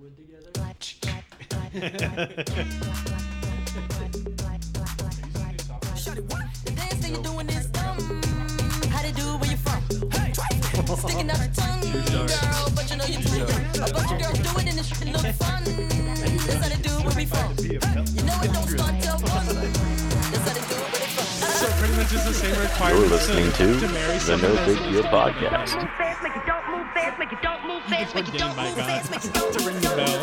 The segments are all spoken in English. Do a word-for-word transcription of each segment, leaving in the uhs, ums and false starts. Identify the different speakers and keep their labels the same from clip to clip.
Speaker 1: good together.
Speaker 2: The dance that you're doing is dumb. How they do it where you from? Hey, sticking out your tongue, girl, but you know you're too young. A bunch of girls do it and it should look fun. That's how they do it where we from. You know it don't start till one. That's how they do it where they from.
Speaker 3: So pretty much it's the same requirement.
Speaker 4: You're listening to,
Speaker 3: to marry
Speaker 4: the No Big Deal Podcast.
Speaker 2: Move fast, make it don't move fast, make it don't move fast, make it
Speaker 3: Ordained
Speaker 2: don't
Speaker 3: by
Speaker 2: move
Speaker 3: God
Speaker 2: fast, make it don't
Speaker 3: to
Speaker 2: move
Speaker 3: ring the bell.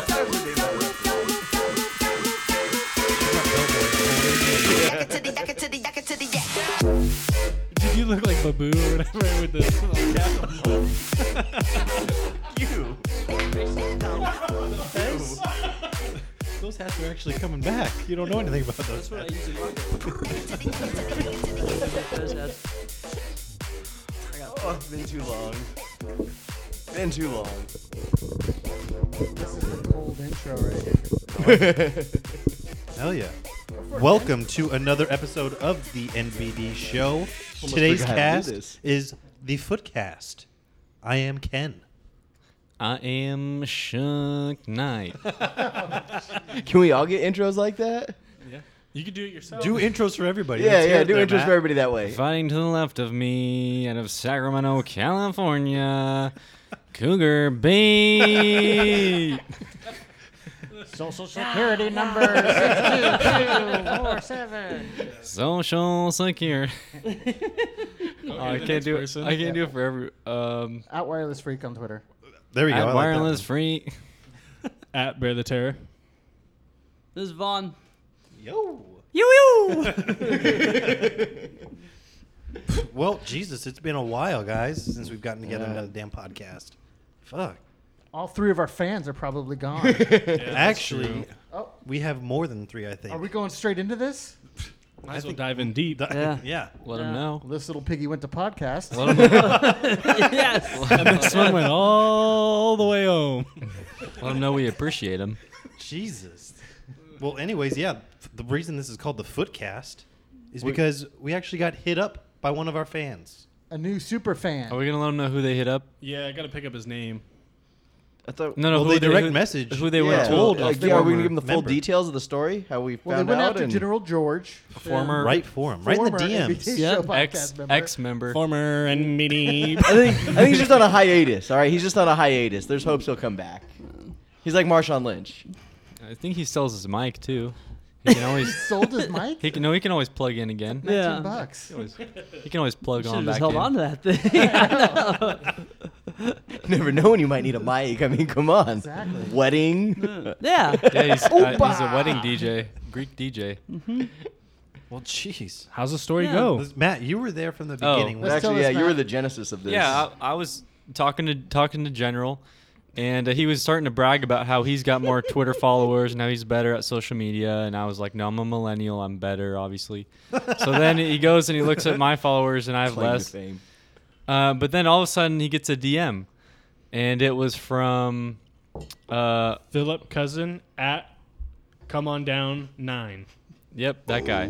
Speaker 2: Yak to the yak to the yak to the yak.
Speaker 3: Did you look like Babu or whatever with this?
Speaker 5: You.
Speaker 6: Those hats are actually coming back. You don't know anything about those.
Speaker 1: That's what I usually like. Those hats. I got
Speaker 5: Oh, it's been too long. Been too long.
Speaker 7: This is the cold intro right here.
Speaker 6: Hell yeah. Welcome to another episode of the N B D show. Today's
Speaker 5: forgot how to do
Speaker 6: cast
Speaker 5: this.
Speaker 6: is the Footcast. I am Ken.
Speaker 8: I am Shook Knight.
Speaker 5: Can we all get intros like that?
Speaker 3: Yeah. You could do it yourself.
Speaker 6: Do intros for everybody.
Speaker 5: Yeah,
Speaker 6: Let's hear
Speaker 5: yeah,
Speaker 6: it
Speaker 5: do
Speaker 6: there,
Speaker 5: intros
Speaker 6: Matt.
Speaker 5: for everybody that way.
Speaker 8: Fighting to the left of me, out of Sacramento, California, Cougar Bay.
Speaker 7: Social Security number six two two four seven.
Speaker 8: Social Security. Oh, I can't do it.
Speaker 3: person.
Speaker 8: I can't do it for every. Um,
Speaker 7: At Wireless Freak on Twitter.
Speaker 6: There we go. I
Speaker 8: at
Speaker 6: like that
Speaker 8: wireless
Speaker 6: one.
Speaker 8: free.
Speaker 3: At Bear the Terror.
Speaker 1: This is Vaughn.
Speaker 6: Yo.
Speaker 1: Yoo yoo.
Speaker 6: Well, Jesus, it's been a while, guys, since we've gotten together
Speaker 5: Yeah.
Speaker 6: and done a damn podcast. Fuck.
Speaker 7: All three of our fans are probably gone.
Speaker 6: Actually,
Speaker 7: Oh,
Speaker 6: we have more than three, I think.
Speaker 7: are we going straight into this?
Speaker 3: Might as well dive in deep.
Speaker 1: Yeah.
Speaker 6: yeah.
Speaker 8: Let
Speaker 1: Yeah.
Speaker 8: him know.
Speaker 7: Well, this little piggy went to podcast.
Speaker 8: Let him,
Speaker 1: Yes.
Speaker 3: And this one went all the way home.
Speaker 8: let him know we appreciate him.
Speaker 6: Jesus. Well, anyways, yeah, f- the reason this is called the Footcast is because we actually got hit up by one of our fans.
Speaker 7: A new super fan.
Speaker 8: Are we gonna let him know who they hit up?
Speaker 3: Yeah, I got to pick up his name.
Speaker 5: I thought.
Speaker 8: No, no.
Speaker 6: Well,
Speaker 8: who
Speaker 6: they direct
Speaker 8: who,
Speaker 6: message.
Speaker 8: who they
Speaker 5: yeah,
Speaker 8: were told.
Speaker 5: Like,
Speaker 8: a
Speaker 5: yeah, are we
Speaker 8: former
Speaker 5: gonna give them the full
Speaker 6: member.
Speaker 5: details of the story? How we
Speaker 7: well, they
Speaker 5: found
Speaker 7: went
Speaker 5: out?
Speaker 7: after
Speaker 5: and
Speaker 7: General George.
Speaker 8: former
Speaker 6: Right for him. Right in the
Speaker 7: Former
Speaker 6: D
Speaker 7: N B
Speaker 6: Ms.
Speaker 7: D
Speaker 1: Yeah.
Speaker 7: show podcast
Speaker 8: ex
Speaker 7: member.
Speaker 8: ex member.
Speaker 3: Former N B D.
Speaker 5: I think I think he's just on a hiatus. All right, he's just on a hiatus. There's hopes he'll come back. He's like Marshawn Lynch.
Speaker 8: I think he sells his mic too. He can always.
Speaker 7: Sold his mic?
Speaker 8: He can no. He can always plug in again.
Speaker 7: nineteen
Speaker 1: Yeah.
Speaker 7: bucks.
Speaker 8: He can always plug
Speaker 1: Should
Speaker 8: on
Speaker 1: have just
Speaker 8: back
Speaker 1: held
Speaker 8: in.
Speaker 1: on to that thing.
Speaker 5: Never know when you might need a mic. I mean, come on.
Speaker 7: Exactly.
Speaker 5: Wedding.
Speaker 1: Yeah.
Speaker 8: Yeah, he's, uh, he's a
Speaker 7: Opa!
Speaker 8: wedding D J, Greek D J.
Speaker 6: Well, jeez.
Speaker 3: How's the story
Speaker 1: Yeah.
Speaker 3: go?
Speaker 6: This- Matt, you were there from the
Speaker 8: Oh.
Speaker 6: beginning.
Speaker 7: Let's tell
Speaker 5: Actually,
Speaker 7: us,
Speaker 5: yeah, you were
Speaker 7: Matt.
Speaker 5: the genesis of this.
Speaker 8: Yeah, I, I was talking to talking to General, and uh, he was starting to brag about how he's got more Twitter followers and how he's better at social media. And I was like, no, I'm a millennial. I'm better, obviously. So then he goes and he looks at my followers, and I have
Speaker 5: Claim to
Speaker 8: less.
Speaker 5: fame.
Speaker 8: Uh, but then all of a sudden he gets a D M, and it was from. Uh,
Speaker 3: Philip Cousin at Come On Down nine.
Speaker 8: yep, that guy.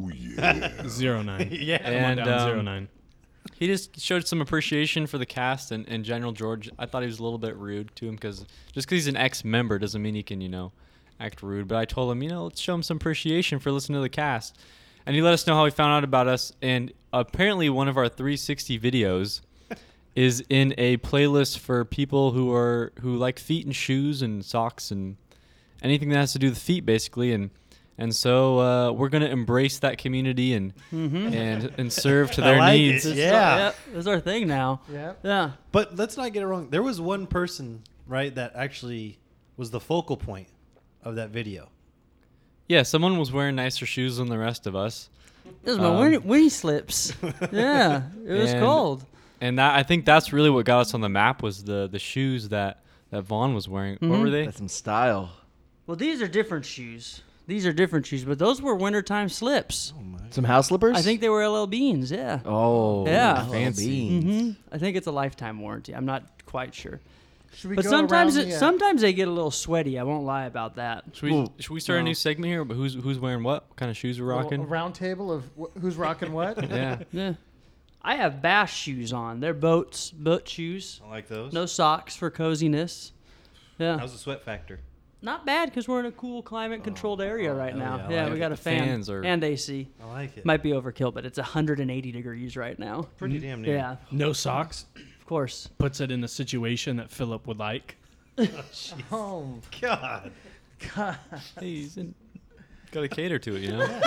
Speaker 3: Zero nine.
Speaker 6: Yeah.
Speaker 3: Come
Speaker 8: And,
Speaker 3: on down
Speaker 8: um,
Speaker 3: zero nine.
Speaker 8: He just showed some appreciation for the cast and, and General George. I thought he was a little bit rude to him because just because he's an ex-member doesn't mean he can, you know, act rude. But I told him, you know, let's show him some appreciation for listening to the cast. And he let us know how he found out about us. And apparently one of our three sixty videos is in a playlist for people who are who like feet and shoes and socks and anything that has to do with feet, basically. And and so uh, we're gonna embrace that community and and and serve to
Speaker 6: I
Speaker 8: their
Speaker 6: like
Speaker 8: needs.
Speaker 6: it.
Speaker 1: This-
Speaker 6: Yeah.
Speaker 1: Yep. That's our thing now.
Speaker 7: Yeah.
Speaker 1: Yeah.
Speaker 6: But let's not get it wrong. There was one person, right, that actually was the focal point of that video.
Speaker 8: Yeah, someone was wearing nicer shoes than the rest of us,
Speaker 1: This is my
Speaker 8: Um,
Speaker 1: winter, winter slips. Yeah. It was
Speaker 8: And-
Speaker 1: cold.
Speaker 8: and that I think that's really what got us on the map was the the shoes that that Vaughn was wearing. What
Speaker 1: Mhm.
Speaker 8: were they?
Speaker 5: That's some style.
Speaker 1: Well, these are different shoes. These are different shoes, but those were wintertime slips.
Speaker 5: Some house slippers.
Speaker 1: I think they were L L Beans, yeah.
Speaker 5: Oh,
Speaker 1: Yeah.
Speaker 5: fancy.
Speaker 1: hmm I think it's a lifetime warranty. I'm not quite sure.
Speaker 7: Should we
Speaker 1: But
Speaker 7: go
Speaker 1: sometimes
Speaker 7: around
Speaker 1: it,
Speaker 7: the, uh,
Speaker 1: sometimes they get a little sweaty. I won't lie about that.
Speaker 8: Should we
Speaker 5: Ooh.
Speaker 8: should we start a
Speaker 1: No.
Speaker 8: new segment here? But who's who's wearing what? What kind of shoes we're
Speaker 7: little-
Speaker 8: rocking?
Speaker 7: A round table of wh- who's rocking what?
Speaker 8: Yeah.
Speaker 1: Yeah. I have bass shoes on. They're boats, boat shoes.
Speaker 6: I like those.
Speaker 1: No socks for coziness. Yeah.
Speaker 6: How's the sweat factor?
Speaker 1: Not bad because we're in a cool climate-controlled area
Speaker 6: oh,
Speaker 1: right
Speaker 6: hell
Speaker 1: now.
Speaker 6: yeah, I
Speaker 1: Yeah,
Speaker 6: like
Speaker 1: we
Speaker 6: it.
Speaker 1: got a
Speaker 8: The
Speaker 1: fan
Speaker 8: fans are-
Speaker 1: and A C.
Speaker 6: I like it.
Speaker 1: Might be overkill, but it's one hundred eighty degrees right now.
Speaker 6: Pretty damn near.
Speaker 1: Yeah,
Speaker 3: No socks.
Speaker 1: of course.
Speaker 3: Puts it in a situation that Philip would like.
Speaker 7: Oh,
Speaker 6: God.
Speaker 7: God.
Speaker 8: Hey, he's in, gotta cater to it, you know.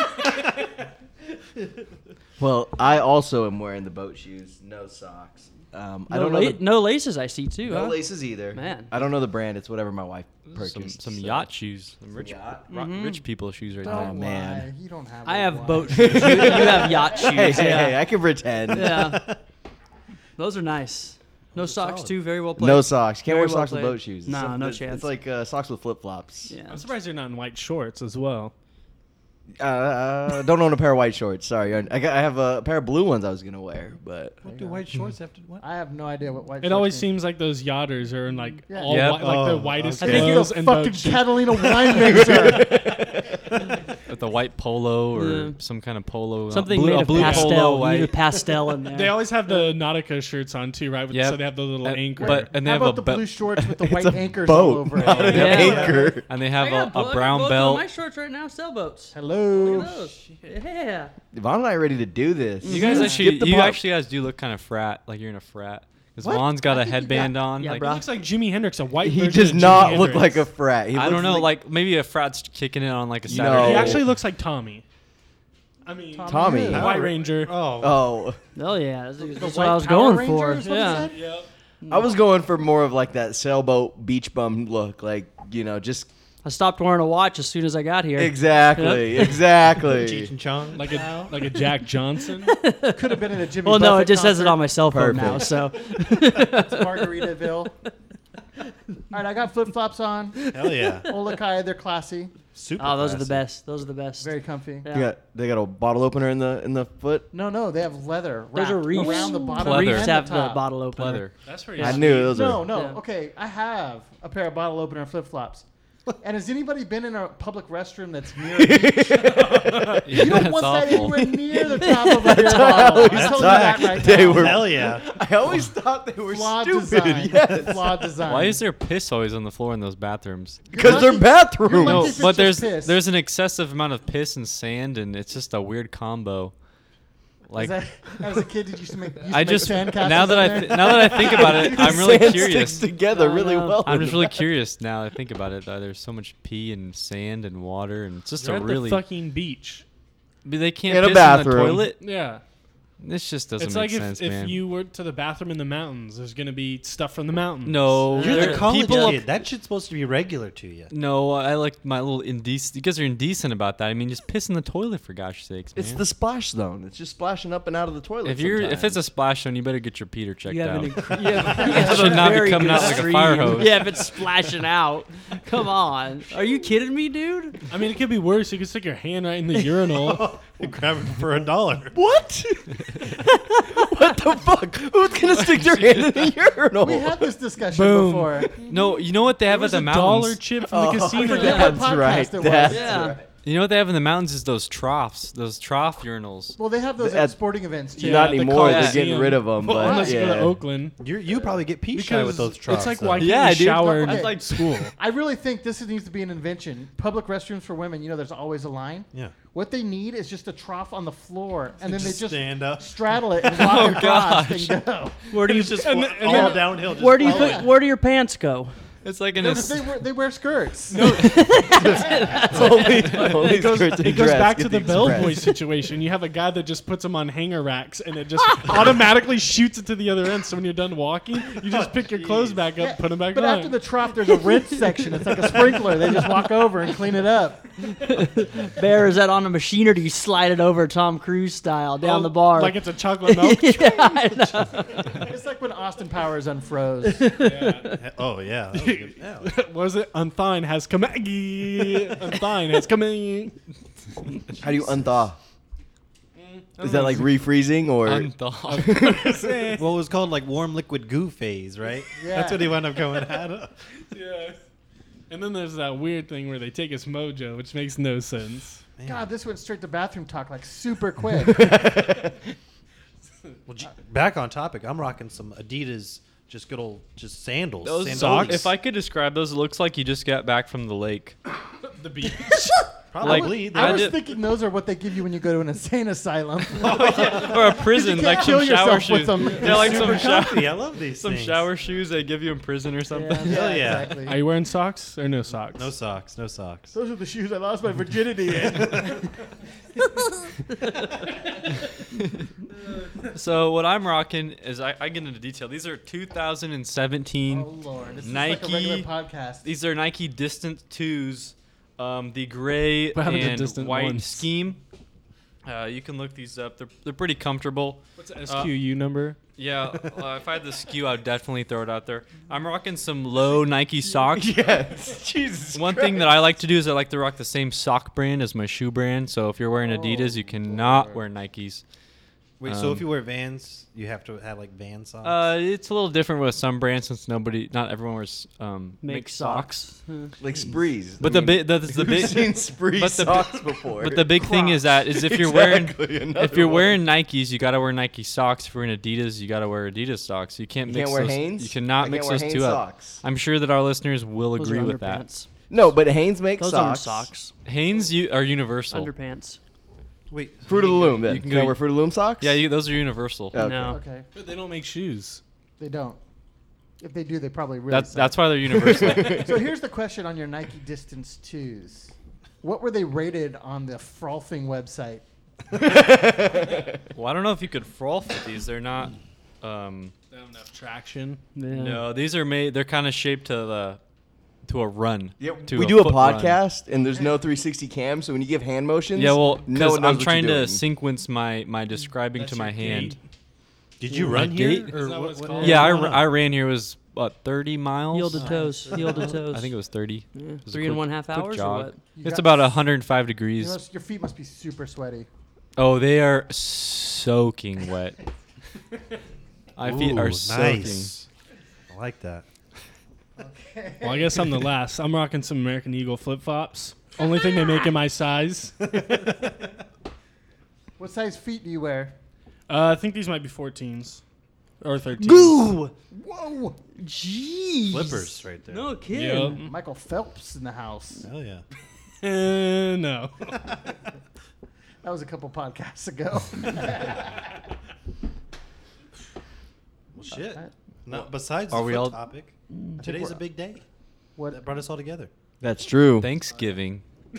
Speaker 5: Well, I also am wearing the boat shoes, no socks. Um, I
Speaker 1: No,
Speaker 5: don't know
Speaker 1: la-
Speaker 5: the,
Speaker 1: no laces I see too.
Speaker 5: no
Speaker 1: huh?
Speaker 5: laces either.
Speaker 1: Man.
Speaker 5: I don't know the brand. It's whatever my wife
Speaker 8: Some,
Speaker 5: purchased.
Speaker 8: some
Speaker 5: so-
Speaker 8: yacht shoes, some rich,
Speaker 5: yacht?
Speaker 8: ro-
Speaker 1: Mhm.
Speaker 8: rich people shoes right
Speaker 7: Don't
Speaker 8: now.
Speaker 5: man.
Speaker 7: lie. You don't have.
Speaker 1: I
Speaker 7: it.
Speaker 1: have
Speaker 7: Why?
Speaker 1: boat shoes. You, you have yacht shoes.
Speaker 5: Hey, hey,
Speaker 1: yeah.
Speaker 5: hey! I can pretend.
Speaker 1: yeah. Those are nice. No socks
Speaker 6: solid.
Speaker 1: too. Very well played.
Speaker 5: No socks. Can't
Speaker 1: Very
Speaker 5: wear
Speaker 1: well
Speaker 5: socks
Speaker 1: played.
Speaker 5: with boat shoes. It's
Speaker 1: Nah,
Speaker 5: some-
Speaker 1: no
Speaker 5: it's,
Speaker 1: chance.
Speaker 5: It's like uh, socks with flip flops.
Speaker 1: Yeah.
Speaker 3: I'm surprised you're not in white shorts as well.
Speaker 5: Uh, uh, don't own a pair of white shorts. Sorry, I, got, I have a pair of blue ones I was gonna wear, but
Speaker 6: What do white shorts have to what?
Speaker 7: I have no idea what white.
Speaker 3: It
Speaker 7: shorts
Speaker 3: always
Speaker 7: mean.
Speaker 3: seems like those yachters are in like
Speaker 7: Yeah.
Speaker 3: all
Speaker 8: Yep.
Speaker 3: white, like the
Speaker 6: Oh,
Speaker 3: whitest
Speaker 6: okay.
Speaker 7: I think you're
Speaker 3: clothes
Speaker 7: a
Speaker 3: and
Speaker 7: fucking
Speaker 3: boat shoes.
Speaker 7: Catalina wine mixer.
Speaker 8: With the white polo or
Speaker 1: Yeah.
Speaker 8: some kind of polo. uh,
Speaker 1: Something
Speaker 8: blue,
Speaker 1: made
Speaker 8: a
Speaker 1: of
Speaker 8: blue
Speaker 1: pastel.
Speaker 8: polo,
Speaker 1: You
Speaker 8: white.
Speaker 1: need a pastel in there.
Speaker 3: They always have the Nautica shirts on too, right? With-
Speaker 8: Yep.
Speaker 3: So they have the little
Speaker 8: And-
Speaker 3: anchor.
Speaker 8: but and they
Speaker 7: How
Speaker 8: have
Speaker 7: about
Speaker 8: a
Speaker 7: the
Speaker 8: be-
Speaker 7: blue shorts with the
Speaker 5: It's
Speaker 7: white
Speaker 5: a
Speaker 7: anchors
Speaker 5: boat,
Speaker 7: all over it?
Speaker 5: not an
Speaker 1: Yeah.
Speaker 5: anchor.
Speaker 8: and they have
Speaker 1: I
Speaker 8: a,
Speaker 1: got bo- I
Speaker 8: a
Speaker 1: got
Speaker 8: brown
Speaker 1: both on
Speaker 8: belt.
Speaker 1: my shorts right now, sailboats.
Speaker 7: Hello.
Speaker 1: Look at those. Yeah.
Speaker 5: Vaughn and I are ready to do this.
Speaker 8: You guys
Speaker 5: Skip
Speaker 8: actually,
Speaker 5: the
Speaker 8: you
Speaker 5: pop.
Speaker 8: actually guys do look kind of frat, like you're in a frat. Because
Speaker 5: What?
Speaker 8: Vaughn's got
Speaker 7: I
Speaker 8: a
Speaker 7: think you
Speaker 8: headband
Speaker 7: got-
Speaker 8: on.
Speaker 1: Yeah,
Speaker 8: like,
Speaker 1: bro.
Speaker 3: He looks like Jimi Hendrix, a white
Speaker 5: He
Speaker 3: version
Speaker 5: does
Speaker 3: of Jimi
Speaker 5: not look
Speaker 3: Hendrix.
Speaker 5: like a frat. He
Speaker 8: I
Speaker 5: looks
Speaker 8: don't know, like, maybe a frat's kicking it on like a
Speaker 5: No.
Speaker 8: Saturday.
Speaker 3: He
Speaker 5: Oh.
Speaker 3: actually looks like Tommy. I mean,
Speaker 7: Tommy
Speaker 5: Tommy.
Speaker 7: who?
Speaker 3: the White Ranger.
Speaker 6: Oh.
Speaker 5: Oh,
Speaker 1: Oh yeah, that's, that's what
Speaker 7: White
Speaker 1: I was
Speaker 7: Power
Speaker 1: going
Speaker 7: Ranger
Speaker 1: for.
Speaker 7: is what he
Speaker 1: Yeah.
Speaker 7: said?
Speaker 3: Yep.
Speaker 5: I was going for more of like that sailboat beach bum look, like you know, just
Speaker 1: I stopped wearing a watch as soon as I got here.
Speaker 5: exactly, exactly.
Speaker 6: Cheech and Chong.
Speaker 3: Like a like a Jack Johnson.
Speaker 7: Could have been in a Jimmy.
Speaker 1: Well, no,
Speaker 7: Buffett
Speaker 1: it just says it
Speaker 7: concert.
Speaker 1: on my cell phone
Speaker 5: Perfect.
Speaker 1: now. So
Speaker 7: Margaritaville. All right, I got flip flops on.
Speaker 6: Hell yeah.
Speaker 7: Olakai, they're classy,
Speaker 6: Super
Speaker 1: oh, those are the
Speaker 6: classy.
Speaker 1: best. Those are the best.
Speaker 7: very comfy.
Speaker 1: Yeah.
Speaker 5: They got they got a bottle opener in the in the foot.
Speaker 7: No, no, they have leather
Speaker 1: Those are
Speaker 7: wrapped
Speaker 1: reefs.
Speaker 7: around the bottom
Speaker 8: Pleather.
Speaker 7: and
Speaker 1: Reefs
Speaker 7: the
Speaker 1: have the
Speaker 7: top.
Speaker 1: bottle opener.
Speaker 8: Leather.
Speaker 3: That's pretty.
Speaker 5: I knew those
Speaker 7: No,
Speaker 5: were.
Speaker 7: no.
Speaker 1: Yeah.
Speaker 7: Okay, I have a pair of bottle opener flip flops. And has anybody been in a public restroom that's near a beach?
Speaker 8: Yeah,
Speaker 7: You don't
Speaker 8: that's
Speaker 7: want that
Speaker 8: awful.
Speaker 7: anywhere near the top of a beer bottle. I'm telling you that right
Speaker 5: They
Speaker 7: now.
Speaker 5: were-
Speaker 6: Hell yeah.
Speaker 5: I always thought they were
Speaker 7: Flawed
Speaker 5: stupid.
Speaker 7: design.
Speaker 5: Yes,
Speaker 7: Flawed design.
Speaker 8: Why is there piss always on the floor in those bathrooms?
Speaker 5: because they're
Speaker 7: lucky-
Speaker 5: bathrooms.
Speaker 7: you're
Speaker 8: No,
Speaker 7: lucky if it's
Speaker 8: but
Speaker 7: just
Speaker 8: there's
Speaker 7: piss.
Speaker 8: there's an excessive amount of piss and sand, and it's just a weird combo. Like
Speaker 7: Is that, as a kid, did you used to make, used to
Speaker 8: I
Speaker 7: make
Speaker 8: just
Speaker 7: sandcastles
Speaker 8: now that
Speaker 7: in
Speaker 8: I
Speaker 7: there?
Speaker 8: th- now that I think about it, I'm really
Speaker 5: Sand
Speaker 8: curious.
Speaker 5: sticks together
Speaker 1: I
Speaker 5: really
Speaker 1: know.
Speaker 5: well.
Speaker 8: I'm
Speaker 5: in
Speaker 8: just
Speaker 5: the
Speaker 8: really
Speaker 5: bath-
Speaker 8: curious now that I think about it. That there's so much pee and sand and water, and it's just
Speaker 3: They're
Speaker 8: a
Speaker 3: at
Speaker 8: really.
Speaker 3: the fucking beach.
Speaker 8: But they can't
Speaker 5: In a
Speaker 8: piss in
Speaker 5: bathroom.
Speaker 8: the toilet.
Speaker 3: Yeah.
Speaker 8: This just doesn't
Speaker 3: It's
Speaker 8: make
Speaker 3: like
Speaker 8: sense,
Speaker 3: if,
Speaker 8: man.
Speaker 3: if you went to the bathroom in the mountains, there's going to be stuff from the mountains.
Speaker 8: no,
Speaker 6: You're
Speaker 8: there-
Speaker 6: the college
Speaker 8: people.
Speaker 6: kid. That shit's supposed to be regular to you.
Speaker 8: No, I like my little indecent. You guys are indecent about that. I mean, just piss in the toilet for gosh sakes, man.
Speaker 5: It's the splash zone. It's just splashing up and out of the toilet.
Speaker 8: if you're if
Speaker 5: sometimes.
Speaker 8: it's a splash zone, you better get your Peter checked
Speaker 1: You have
Speaker 8: out.
Speaker 1: an inc- you have, you have
Speaker 8: should
Speaker 1: a
Speaker 8: not be
Speaker 1: very
Speaker 8: coming
Speaker 1: good
Speaker 8: out like a
Speaker 1: stream.
Speaker 8: fire hose.
Speaker 1: Yeah, if it's splashing out. Come on. Are you kidding me, dude?
Speaker 3: I mean, it could be worse. You could stick your hand right in the urinal.
Speaker 6: Grab it for a dollar.
Speaker 5: what? what the fuck? Who's gonna stick their hand in the urinal?
Speaker 7: We had this discussion
Speaker 3: Boom.
Speaker 7: before.
Speaker 8: No, you know what they
Speaker 3: There
Speaker 8: have
Speaker 3: was
Speaker 8: at
Speaker 3: a
Speaker 8: the
Speaker 3: dollar
Speaker 8: mountains.
Speaker 3: chip from the
Speaker 5: Oh,
Speaker 3: casino.
Speaker 7: forget
Speaker 5: that's
Speaker 7: what podcast
Speaker 5: right.
Speaker 7: it was.
Speaker 5: That's
Speaker 1: Yeah.
Speaker 5: right.
Speaker 8: You know what they have in the mountains is those troughs, those trough urinals.
Speaker 7: Well, they have those
Speaker 5: At-
Speaker 7: at sporting events too.
Speaker 3: Yeah,
Speaker 5: Not
Speaker 3: at the
Speaker 5: anymore. They're
Speaker 3: Coliseum.
Speaker 5: getting rid of them.
Speaker 3: Well,
Speaker 5: But
Speaker 3: unless you go to
Speaker 5: yeah.
Speaker 3: Oakland.
Speaker 6: You're, you probably get pee shy
Speaker 3: Because
Speaker 6: with those troughs.
Speaker 3: it's like,
Speaker 6: though.
Speaker 3: why can't
Speaker 8: Yeah,
Speaker 3: you
Speaker 8: dude.
Speaker 3: shower in
Speaker 7: Okay.
Speaker 3: like school?
Speaker 7: I really think this needs to be an invention. Public restrooms for women. You know, there's always a line.
Speaker 6: Yeah.
Speaker 7: What they need is just a trough on the floor, and then they
Speaker 6: Just
Speaker 7: just
Speaker 6: stand up.
Speaker 7: straddle it and walk
Speaker 8: Oh,
Speaker 7: across
Speaker 8: gosh.
Speaker 7: and go.
Speaker 1: Where do you
Speaker 6: Just
Speaker 3: And
Speaker 6: fl-
Speaker 3: then- and
Speaker 6: all
Speaker 3: then-
Speaker 6: downhill. Just
Speaker 1: where do you
Speaker 6: follow
Speaker 1: put,
Speaker 6: it.
Speaker 1: where do your pants go?
Speaker 8: It's like an.
Speaker 7: No,
Speaker 8: ass-
Speaker 7: they, wear, they wear skirts.
Speaker 5: only, only
Speaker 3: It goes,
Speaker 5: skirts and
Speaker 3: it goes
Speaker 5: dress
Speaker 3: back
Speaker 5: get
Speaker 3: to the
Speaker 5: the
Speaker 3: bellboy
Speaker 5: express.
Speaker 3: situation. You have a guy that just puts them on hanger racks and it just automatically shoots it to the other end. So when you're done walking, you just pick your clothes back up,
Speaker 7: Yeah,
Speaker 3: put them back
Speaker 7: but
Speaker 3: on.
Speaker 7: after the trough, there's a rinse section. It's like a sprinkler. They just walk over and clean it up.
Speaker 1: Bear, is that on a machine or do you slide it over Tom Cruise style down the bar?
Speaker 3: Like it's a chocolate milk.
Speaker 1: yeah, I know.
Speaker 7: It's like when Austin Powers unfroze.
Speaker 6: Oh, yeah. That was good. Yeah.
Speaker 3: What was it? Unthine has come. Unthine has come.
Speaker 5: How do you unthaw? Is that like refreezing or?
Speaker 8: Unthawed.
Speaker 6: Well, it was called like warm liquid goo phase, right?
Speaker 7: Yeah.
Speaker 6: That's what he wound up going at.
Speaker 3: Yeah. And then there's that weird thing where they take his mojo, which makes no sense.
Speaker 7: God, this went straight to bathroom talk like super quick.
Speaker 6: Well, j- back on topic, I'm rocking some Adidas just good old just sandals.
Speaker 8: Those
Speaker 6: Sandals.
Speaker 3: socks?
Speaker 8: If I could describe those, it looks like you just got back from the lake.
Speaker 3: The beach.
Speaker 6: Probably.
Speaker 7: I
Speaker 8: I
Speaker 7: was
Speaker 8: did-
Speaker 7: thinking those are what they give you when you go to an insane asylum.
Speaker 8: Or a prison,
Speaker 7: can't
Speaker 8: like
Speaker 7: kill
Speaker 8: some shower
Speaker 7: yourself with
Speaker 8: shoes.
Speaker 7: them.
Speaker 8: They're like some shower,
Speaker 6: Comfy. I love these
Speaker 8: some
Speaker 6: things.
Speaker 8: shower shoes they give you in prison or something.
Speaker 6: Hell yeah.
Speaker 7: exactly.
Speaker 3: Are you wearing socks or no socks?
Speaker 6: No socks. No socks.
Speaker 7: Those are the shoes I lost my virginity in.
Speaker 8: So what I'm rocking is I, I get into detail. These are two thousand seventeen.
Speaker 7: Oh Lord, this is like a regular
Speaker 8: Nike-
Speaker 7: podcast.
Speaker 8: These are Nike Distant twos, um, the gray
Speaker 3: What happened to
Speaker 8: and
Speaker 3: Distant
Speaker 8: white
Speaker 3: ones?
Speaker 8: scheme. Uh, you can look these up. They're they're pretty comfortable.
Speaker 3: What's the S Q U number?
Speaker 8: Yeah, uh, if I had the S K U, I'd definitely throw it out there. I'm rocking some low Nike socks.
Speaker 5: Yes. Jesus.
Speaker 8: One thing that I like to do is I like to rock the same sock brand as my shoe brand. So if you're wearing Adidas, you cannot wear Nikes.
Speaker 6: Wait, so
Speaker 8: Um,
Speaker 6: if you wear Vans, you have to have like Van socks?
Speaker 8: Uh, it's a little different with some brands since nobody, not everyone wears um,
Speaker 1: Make
Speaker 8: make socks.
Speaker 5: Like Sprees.
Speaker 8: But
Speaker 5: I
Speaker 8: the
Speaker 5: mean,
Speaker 8: big, the, the
Speaker 5: who's
Speaker 8: big,
Speaker 5: seen Spree
Speaker 8: but the-
Speaker 5: socks before?
Speaker 8: but the big thing is that is if you're wearing
Speaker 5: Exactly,
Speaker 8: if
Speaker 5: another
Speaker 8: you're
Speaker 5: one.
Speaker 8: wearing Nikes, you gotta wear Nike socks. If you're wearing Adidas, you gotta wear Adidas socks. You can't
Speaker 5: You
Speaker 8: mix
Speaker 5: can't wear
Speaker 8: those.
Speaker 5: Hanes?
Speaker 8: You cannot
Speaker 5: I
Speaker 8: mix
Speaker 5: can't wear
Speaker 8: those
Speaker 5: Hanes
Speaker 8: two up.
Speaker 5: socks.
Speaker 8: I'm sure that our listeners will
Speaker 1: Those
Speaker 8: agree
Speaker 1: are
Speaker 8: with that.
Speaker 1: underpants.
Speaker 5: No, but Hanes make
Speaker 1: Those
Speaker 5: socks.
Speaker 1: aren't socks.
Speaker 8: Hanes you, are universal.
Speaker 1: Underpants.
Speaker 6: Wait,
Speaker 5: Fruit of the Loom. Then
Speaker 8: You can
Speaker 5: can, I
Speaker 8: go-
Speaker 5: wear Fruit of the Loom socks?
Speaker 8: Yeah, you, those are universal.
Speaker 5: Okay.
Speaker 1: No.
Speaker 7: Okay,
Speaker 3: But they don't make shoes.
Speaker 7: they don't. If they do, they probably really.
Speaker 8: That's
Speaker 7: suck.
Speaker 8: that's why they're universal.
Speaker 7: So here's the question on your Nike Distance twos. What were they rated on the frothing website?
Speaker 8: Well, I don't know if you could froth with these. They're not. Um,
Speaker 3: They don't have enough traction.
Speaker 1: Yeah.
Speaker 8: No, these are made. They're kind of shaped to the to a run.
Speaker 5: Yeah,
Speaker 8: to
Speaker 5: we do a
Speaker 8: foot run.
Speaker 5: podcast and there's no three sixty cam, so when you give hand motions,
Speaker 8: Yeah, well,
Speaker 5: no
Speaker 8: because
Speaker 5: one knows
Speaker 8: I'm
Speaker 5: what
Speaker 8: trying
Speaker 5: you're
Speaker 8: to
Speaker 5: doing.
Speaker 8: sequence my my describing
Speaker 3: That's
Speaker 8: to my
Speaker 3: your
Speaker 8: hand.
Speaker 3: gait.
Speaker 6: did you
Speaker 8: My
Speaker 6: run here?
Speaker 8: gait?
Speaker 6: Or
Speaker 3: Isn't that what
Speaker 6: what,
Speaker 3: it's
Speaker 6: what-
Speaker 3: called?
Speaker 8: Yeah, I,
Speaker 3: Oh,
Speaker 8: r- I ran here. It was what thirty miles.
Speaker 1: Heel to toes. Heel to toes.
Speaker 8: I think it was thirty.
Speaker 1: Yeah.
Speaker 8: It was a
Speaker 1: Three and
Speaker 8: quick-
Speaker 1: one half
Speaker 8: quick
Speaker 1: hours or
Speaker 8: jog.
Speaker 1: what?
Speaker 7: You
Speaker 8: It's
Speaker 7: got-
Speaker 8: about one hundred five
Speaker 7: You
Speaker 8: degrees.
Speaker 7: know, your feet must be super sweaty.
Speaker 8: Oh, they are soaking wet. My feet are
Speaker 6: Ooh,
Speaker 8: soaking.
Speaker 6: nice. I like that.
Speaker 3: Well, I guess I'm the last. I'm rocking some American Eagle flip flops. Only thing they make in my size. Uh,
Speaker 7: What size feet do you wear?
Speaker 3: I think these might be fourteens or thirteens.
Speaker 1: Boo!
Speaker 7: Whoa!
Speaker 1: Jeez.
Speaker 6: Flippers right there.
Speaker 1: No kidding.
Speaker 3: Yep.
Speaker 7: Michael Phelps in the house.
Speaker 6: Hell yeah.
Speaker 3: Uh, no.
Speaker 7: That was a couple podcasts ago.
Speaker 6: Well, shit.
Speaker 7: Alright.
Speaker 6: No, besides
Speaker 8: Are
Speaker 6: the
Speaker 8: we
Speaker 6: foot
Speaker 8: all-
Speaker 6: topic, today's a big day.
Speaker 7: What?
Speaker 6: That brought us all together.
Speaker 5: That's true.
Speaker 8: Thanksgiving.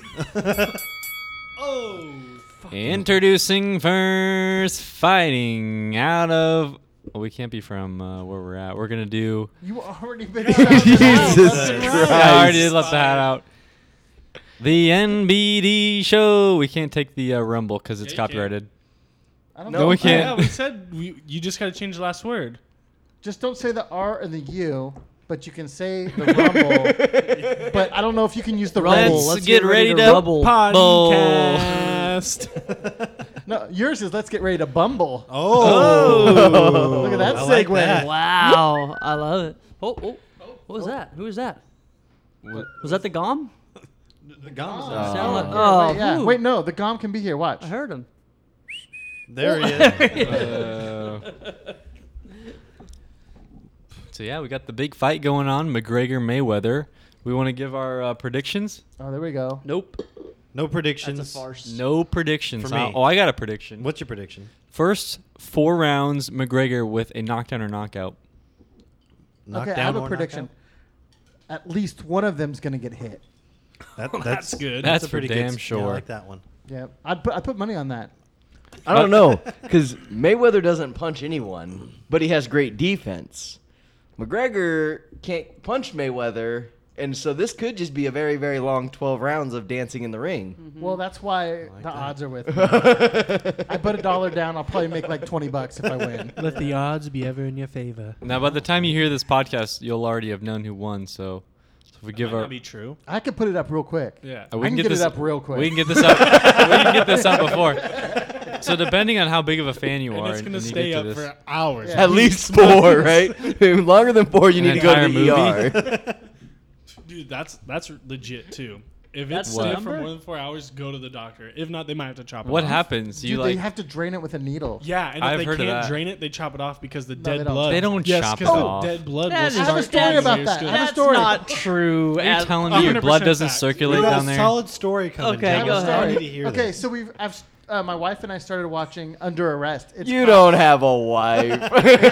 Speaker 3: Oh.
Speaker 8: Introducing first fighting out of. Well, we can't be from uh, where we're at. We're gonna do.
Speaker 7: You already been
Speaker 5: Jesus Christ.
Speaker 8: Yeah, I already did let the hat out. The N B D show. We can't take the uh, Rumble because it's
Speaker 3: Yeah, you can.
Speaker 8: copyrighted.
Speaker 7: I don't
Speaker 5: No,
Speaker 7: know.
Speaker 8: we
Speaker 3: Yeah,
Speaker 8: can't.
Speaker 3: we said we, you just got to change the last word.
Speaker 7: Just don't say the R and the U, but you can say the rumble. But I don't know if you can use the
Speaker 1: Rumble.
Speaker 7: rumble.
Speaker 8: Let's,
Speaker 1: Let's
Speaker 8: get,
Speaker 1: get
Speaker 8: ready,
Speaker 1: ready
Speaker 8: to
Speaker 1: to rumble.
Speaker 8: Bowl.
Speaker 3: Podcast.
Speaker 7: No, yours is let's get ready to bumble.
Speaker 6: Oh.
Speaker 7: Look at that
Speaker 6: I like
Speaker 7: segue.
Speaker 6: that.
Speaker 1: Wow. I love it. Oh, oh. What was that? Who was that? Was that the Gom?
Speaker 6: The gums
Speaker 7: Oh.
Speaker 6: are-
Speaker 1: Sound like-
Speaker 7: Yeah,
Speaker 1: oh,
Speaker 7: wait, yeah.
Speaker 1: who?
Speaker 7: Wait, no, the Gom can be here. Watch.
Speaker 1: I heard him.
Speaker 6: There he is.
Speaker 8: Uh, so yeah, we got the big fight going on. McGregor Mayweather. We want to give our uh, predictions.
Speaker 7: Oh, there we go.
Speaker 1: Nope.
Speaker 6: No predictions.
Speaker 1: That's a farce.
Speaker 8: No predictions.
Speaker 6: For
Speaker 8: huh?
Speaker 6: me.
Speaker 8: Oh, I got a prediction.
Speaker 6: What's your prediction?
Speaker 8: First four rounds, McGregor with a knockdown or knockout.
Speaker 6: Knockdown
Speaker 7: okay, I have a
Speaker 6: or
Speaker 7: prediction. At least one of them's gonna get hit.
Speaker 6: knockout? That,
Speaker 3: That's good.
Speaker 8: That's
Speaker 6: a
Speaker 8: for
Speaker 6: pretty
Speaker 8: damn
Speaker 6: good,
Speaker 8: sure.
Speaker 6: Yeah, I like that one.
Speaker 7: Yeah, I'd put I put money on that.
Speaker 5: I don't know, because Mayweather doesn't punch anyone, but he has great defense. McGregor can't punch Mayweather, and so this could just be a very, very long twelve rounds of dancing in the ring.
Speaker 7: Well, that's why
Speaker 6: like
Speaker 7: the
Speaker 6: that.
Speaker 7: odds are with me. I put a dollar down. I'll probably make like twenty bucks if I win.
Speaker 3: Let the odds be ever in your favor.
Speaker 8: Now, by the time you hear this podcast, you'll already have known who won. So, so if we give
Speaker 3: Might
Speaker 8: our,
Speaker 3: not be true.
Speaker 7: I could put it up real quick.
Speaker 3: Yeah.
Speaker 8: uh, we
Speaker 7: I can
Speaker 8: get,
Speaker 7: get
Speaker 8: this
Speaker 7: it up real quick.
Speaker 8: We can get this up. we can get this up before. So depending on how big of a fan you
Speaker 3: And
Speaker 8: are,
Speaker 3: it's gonna
Speaker 8: and you
Speaker 3: stay
Speaker 8: get
Speaker 3: up
Speaker 8: to this,
Speaker 3: for hours.
Speaker 7: Yeah.
Speaker 5: At least four, right? Longer than four, you
Speaker 8: An
Speaker 5: need to go to
Speaker 8: entire
Speaker 5: the E R.
Speaker 3: Dude, that's that's legit too. If
Speaker 1: That's
Speaker 3: it's
Speaker 1: the
Speaker 3: stiff for
Speaker 1: number?
Speaker 3: more than four hours, go to the doctor. If not, they might have to chop it
Speaker 8: What
Speaker 3: off.
Speaker 8: happens? You
Speaker 7: Dude,
Speaker 8: like
Speaker 7: they have to drain it with a needle.
Speaker 3: Yeah, and if
Speaker 8: I've
Speaker 3: they
Speaker 8: heard of
Speaker 3: can't
Speaker 8: that.
Speaker 3: drain it, they chop it off because the
Speaker 7: No,
Speaker 3: dead
Speaker 7: they don't.
Speaker 3: blood.
Speaker 8: They don't
Speaker 3: yes,
Speaker 8: chop
Speaker 3: 'cause
Speaker 8: it
Speaker 3: the
Speaker 8: off.
Speaker 3: dead blood
Speaker 1: That
Speaker 3: will
Speaker 1: is-
Speaker 7: I have a
Speaker 3: start
Speaker 7: story
Speaker 3: getting
Speaker 7: about
Speaker 3: your
Speaker 7: that.
Speaker 3: skin.
Speaker 7: I have a
Speaker 1: That's
Speaker 7: story.
Speaker 1: not true.
Speaker 8: Are you
Speaker 1: at-
Speaker 8: telling me your
Speaker 3: one hundred
Speaker 8: blood
Speaker 3: percent
Speaker 8: doesn't
Speaker 3: fact.
Speaker 8: circulate
Speaker 6: We got
Speaker 8: down
Speaker 6: a
Speaker 8: there?
Speaker 6: solid story coming.
Speaker 1: Okay,
Speaker 7: I have
Speaker 1: go
Speaker 7: a
Speaker 1: ahead.
Speaker 6: I
Speaker 7: story.
Speaker 6: need to hear
Speaker 7: Okay,
Speaker 6: this.
Speaker 7: so we've I've, uh, my wife and I started watching Under Arrest. It's
Speaker 5: You
Speaker 7: called-
Speaker 5: don't have a wife.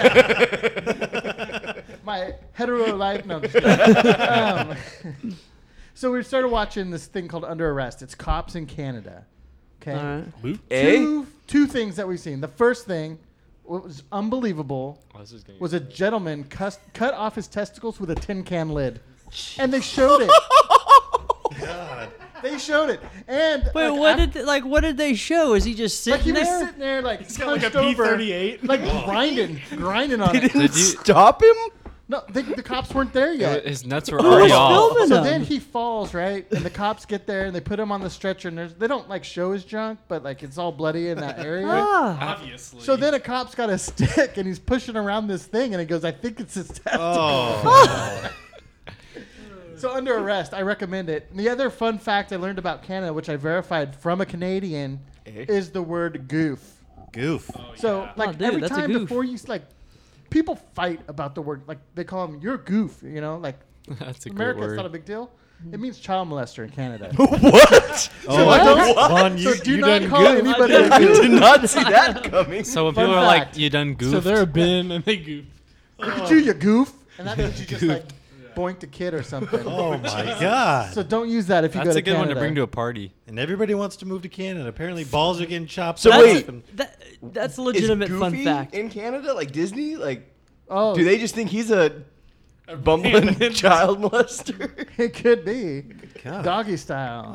Speaker 7: my hetero life. No, I'm just kidding. um, so we started watching this thing called Under Arrest. It's cops in Canada. Okay,
Speaker 1: All right.
Speaker 3: Boop.
Speaker 5: Eh?
Speaker 7: two two things that we've seen. The first thing, what was unbelievable,
Speaker 8: Oh, this is getting-
Speaker 7: was a gentleman cus- cut off his testicles with a tin can lid, and they showed it.
Speaker 6: God.
Speaker 7: They showed it, and
Speaker 1: Wait,
Speaker 7: like,
Speaker 1: what
Speaker 7: af-
Speaker 1: did they, like what did they show? Is he just
Speaker 7: like
Speaker 1: sitting
Speaker 7: he was
Speaker 1: there?
Speaker 7: sitting there like
Speaker 3: He's got like a
Speaker 7: hunched
Speaker 3: P
Speaker 7: over,
Speaker 3: thirty-eight.
Speaker 7: like grinding, grinding on
Speaker 5: He
Speaker 7: it.
Speaker 5: didn't
Speaker 8: Did you-
Speaker 5: stop him?
Speaker 7: No, they, the cops weren't there yet.
Speaker 8: His nuts were
Speaker 1: Who was
Speaker 8: already off.
Speaker 1: filming
Speaker 7: So
Speaker 1: him?
Speaker 7: then he falls, right? And the cops get there and they put him on the stretcher, and there's, they don't like show his junk, but like it's all bloody in that area.
Speaker 1: Ah.
Speaker 3: Obviously.
Speaker 7: So then a cop's got a stick and he's pushing around this thing, and he goes, "I think it's his testicles."
Speaker 6: Oh.
Speaker 7: So Under Arrest, I recommend it. And the other fun fact I learned about Canada, which I verified from a Canadian,
Speaker 5: Eh?
Speaker 7: is the word goof.
Speaker 6: Goof.
Speaker 7: So like
Speaker 1: Oh, dude,
Speaker 7: every
Speaker 1: that's a
Speaker 7: time
Speaker 1: goof.
Speaker 7: before you s- like, people fight about the word, like they call him "you're goof," you know, like
Speaker 8: That's a great
Speaker 7: America, it's
Speaker 8: word.
Speaker 7: not a big deal. It means child molester in Canada.
Speaker 5: What?
Speaker 6: Oh,
Speaker 7: I don't-
Speaker 6: Vaughn, you,
Speaker 7: so do
Speaker 6: you
Speaker 7: not
Speaker 6: done
Speaker 7: call
Speaker 6: goof.
Speaker 7: anybody
Speaker 5: I
Speaker 7: a goof.
Speaker 5: did not see that coming.
Speaker 8: So when
Speaker 7: Fun
Speaker 8: people are like,
Speaker 7: fact.
Speaker 8: "You done goofed,"
Speaker 3: So they're a bin and they goof.
Speaker 7: Look at you, you goof. And that means you just like boinked a kid or something.
Speaker 6: Oh my God.
Speaker 7: So don't use that if you
Speaker 8: that's
Speaker 7: go to
Speaker 8: a good
Speaker 7: Canada.
Speaker 8: one to bring to a party.
Speaker 6: And everybody wants to move to Canada. Apparently, balls are getting chopped
Speaker 5: So
Speaker 6: off.
Speaker 5: wait.
Speaker 6: and-
Speaker 1: That, that's a
Speaker 5: Is
Speaker 1: legitimate fun
Speaker 5: Goofy
Speaker 1: fact.
Speaker 5: in Canada, like Disney? Like,
Speaker 7: Oh,
Speaker 5: do they just think he's a bumbling child molester?
Speaker 7: it could be
Speaker 6: God.
Speaker 7: doggy style.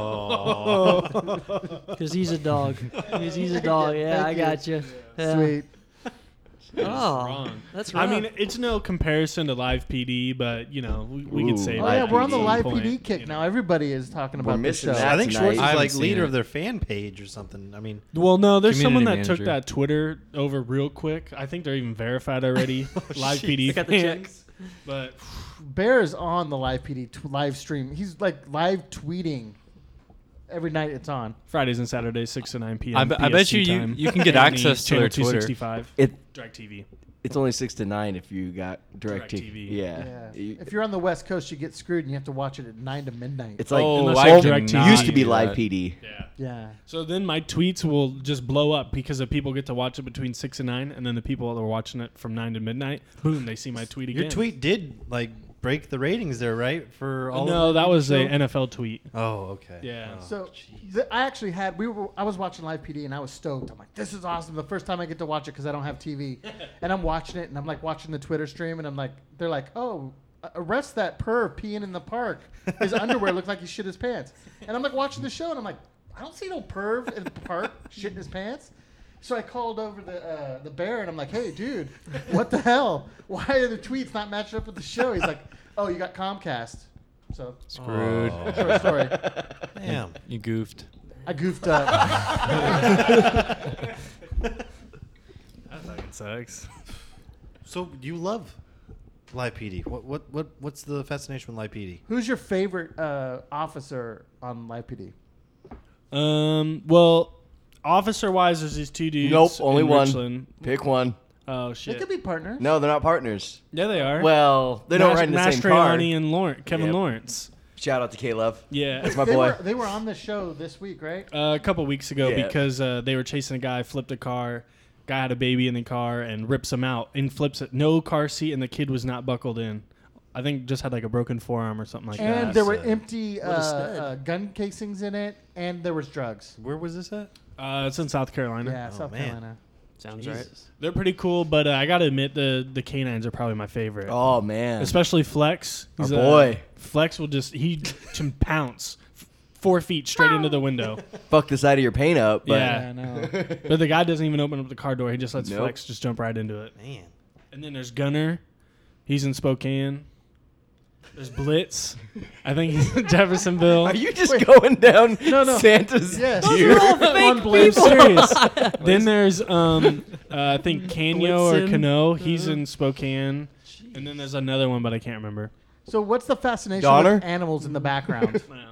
Speaker 6: Oh.
Speaker 1: Because he's a dog. He's, he's a dog. Yeah,
Speaker 7: Thank
Speaker 1: I
Speaker 7: you.
Speaker 1: got you. Yeah.
Speaker 7: Sweet.
Speaker 1: Oh,
Speaker 3: Wrong.
Speaker 1: that's
Speaker 3: I
Speaker 1: right.
Speaker 3: mean, it's no comparison to Live P D, but you know, we, we
Speaker 5: Ooh,
Speaker 3: could say.
Speaker 7: Oh
Speaker 5: Live
Speaker 7: yeah, we're on the
Speaker 5: P D.
Speaker 7: live
Speaker 3: Point,
Speaker 7: P D kick
Speaker 3: you
Speaker 7: now.
Speaker 3: know.
Speaker 7: Everybody is talking
Speaker 5: We're
Speaker 7: about this
Speaker 5: missing
Speaker 7: show.
Speaker 5: that.
Speaker 6: I think
Speaker 5: tonight.
Speaker 6: Schwartz
Speaker 8: I
Speaker 6: is
Speaker 8: haven't
Speaker 6: like
Speaker 8: seen
Speaker 6: leader
Speaker 8: it.
Speaker 6: of their fan page or something. I mean,
Speaker 3: Well, no, there's someone that
Speaker 8: Community
Speaker 3: took
Speaker 8: manager.
Speaker 3: that Twitter over real quick. I think they're even verified already. Live P D
Speaker 1: They got the
Speaker 3: fans. But
Speaker 7: Bear is on the live P D t- live stream. He's like live tweeting every night it's on.
Speaker 3: Fridays and Saturdays, six to nine p.m.
Speaker 8: I be- I bet you-
Speaker 3: P S T
Speaker 8: you-
Speaker 3: time.
Speaker 8: you can get
Speaker 3: And
Speaker 8: access
Speaker 3: the
Speaker 8: to their
Speaker 3: channel
Speaker 8: Twitter.
Speaker 3: two sixty-five.
Speaker 5: It
Speaker 3: DirecTV.
Speaker 5: it's only six to nine if you got direct T V.
Speaker 3: DirecTV.
Speaker 5: Yeah.
Speaker 7: Yeah.
Speaker 5: You-
Speaker 7: If you're on the West Coast, you get screwed and you have to watch it at nine to midnight.
Speaker 5: It's like
Speaker 8: Oh,
Speaker 3: Unless
Speaker 8: I
Speaker 3: you have
Speaker 8: cannot
Speaker 3: DirecTV.
Speaker 5: used to be
Speaker 8: do
Speaker 5: live
Speaker 8: that.
Speaker 5: P D.
Speaker 3: Yeah.
Speaker 7: yeah.
Speaker 3: So then my tweets will just blow up because the people get to watch it between six and nine, and then the people that are watching it from nine to midnight, boom, they see my tweet again.
Speaker 6: your tweet did like break the ratings there, right? For all.
Speaker 3: No,
Speaker 6: of
Speaker 3: that was a
Speaker 6: show?
Speaker 3: N F L tweet.
Speaker 6: Oh, okay.
Speaker 3: Yeah.
Speaker 6: Oh,
Speaker 7: So
Speaker 6: jeez.
Speaker 7: th- I actually had we were I was watching live P D and I was stoked. I'm like, this is awesome. The first time I get to watch it because I don't have T V, and I'm watching it and I'm like watching the Twitter stream and I'm like, they're like, oh, arrest that perv peeing in the park. His underwear looked like he shit his pants. And I'm like watching the show and I'm like, I don't see no perv in the park shitting his pants. So I called over the uh, the bear and I'm like, hey, dude, what the hell? Why are the tweets not matching up with the show? He's like, oh, you got Comcast. So
Speaker 8: Screwed.
Speaker 6: Oh,
Speaker 7: short story.
Speaker 6: damn.
Speaker 8: You goofed.
Speaker 7: I goofed up.
Speaker 3: That fucking sucks.
Speaker 6: So you love live P D. What what what what's the fascination with live P D?
Speaker 7: Who's your favorite uh, officer on live P D?
Speaker 3: Um. Well, officer wise, there's these two dudes.
Speaker 5: Nope, only
Speaker 3: in
Speaker 5: one.
Speaker 3: Richland.
Speaker 5: Pick one.
Speaker 3: Oh
Speaker 7: They
Speaker 3: shit.
Speaker 7: could be partners.
Speaker 5: No, they're not partners.
Speaker 3: Yeah, they are.
Speaker 5: Well, they don't
Speaker 3: Mas-
Speaker 5: ride in the same car.
Speaker 3: Mastriani and Lawrence, Kevin
Speaker 5: Yep.
Speaker 3: Lawrence.
Speaker 5: Shout out to K-Love.
Speaker 3: Yeah.
Speaker 5: That's my
Speaker 7: they
Speaker 5: boy.
Speaker 7: were they were on the show this week, right?
Speaker 3: Uh, a couple weeks ago
Speaker 5: Yeah.
Speaker 3: because uh, they were chasing a guy, flipped a car. Guy had a baby in the car and rips him out and flips it. No car seat, and the kid was not buckled in. I think just had like a broken forearm or something like
Speaker 7: And
Speaker 3: that.
Speaker 7: there were
Speaker 6: so-
Speaker 7: empty uh,
Speaker 1: What a stud.
Speaker 7: uh, gun casings in it, and there was drugs.
Speaker 6: Where was this at?
Speaker 3: Uh, it's in South Carolina.
Speaker 7: Yeah,
Speaker 6: Oh,
Speaker 7: South
Speaker 6: man.
Speaker 7: Carolina.
Speaker 8: Sounds right.
Speaker 6: Jesus.
Speaker 3: They're pretty cool, but uh, I gotta admit the the canines are probably my favorite.
Speaker 5: Oh man.
Speaker 3: Especially Flex.
Speaker 5: Our
Speaker 3: He's a-
Speaker 5: boy.
Speaker 3: Flex will just he can pounce f- four feet straight into the window.
Speaker 5: Fuck the side of your paint up. But
Speaker 3: Yeah.
Speaker 7: Yeah, I know.
Speaker 3: But the guy doesn't even open up the car door. He just lets
Speaker 5: Nope.
Speaker 3: Flex just jump right into it.
Speaker 6: Man.
Speaker 3: And then there's Gunner. He's in Spokane. There's Blitz. I think he's in Jeffersonville.
Speaker 5: Are you just going down
Speaker 7: No, no.
Speaker 5: Santa's
Speaker 7: Yes.
Speaker 5: tier?
Speaker 3: I'm
Speaker 1: Fake
Speaker 3: serious. Then there's um uh, I think Canyo or
Speaker 1: Blitzen.
Speaker 3: Cano. He's in Spokane. And then there's another one, but I can't remember.
Speaker 7: So what's the fascination
Speaker 5: Donner?
Speaker 7: with animals in the background?
Speaker 3: Yeah.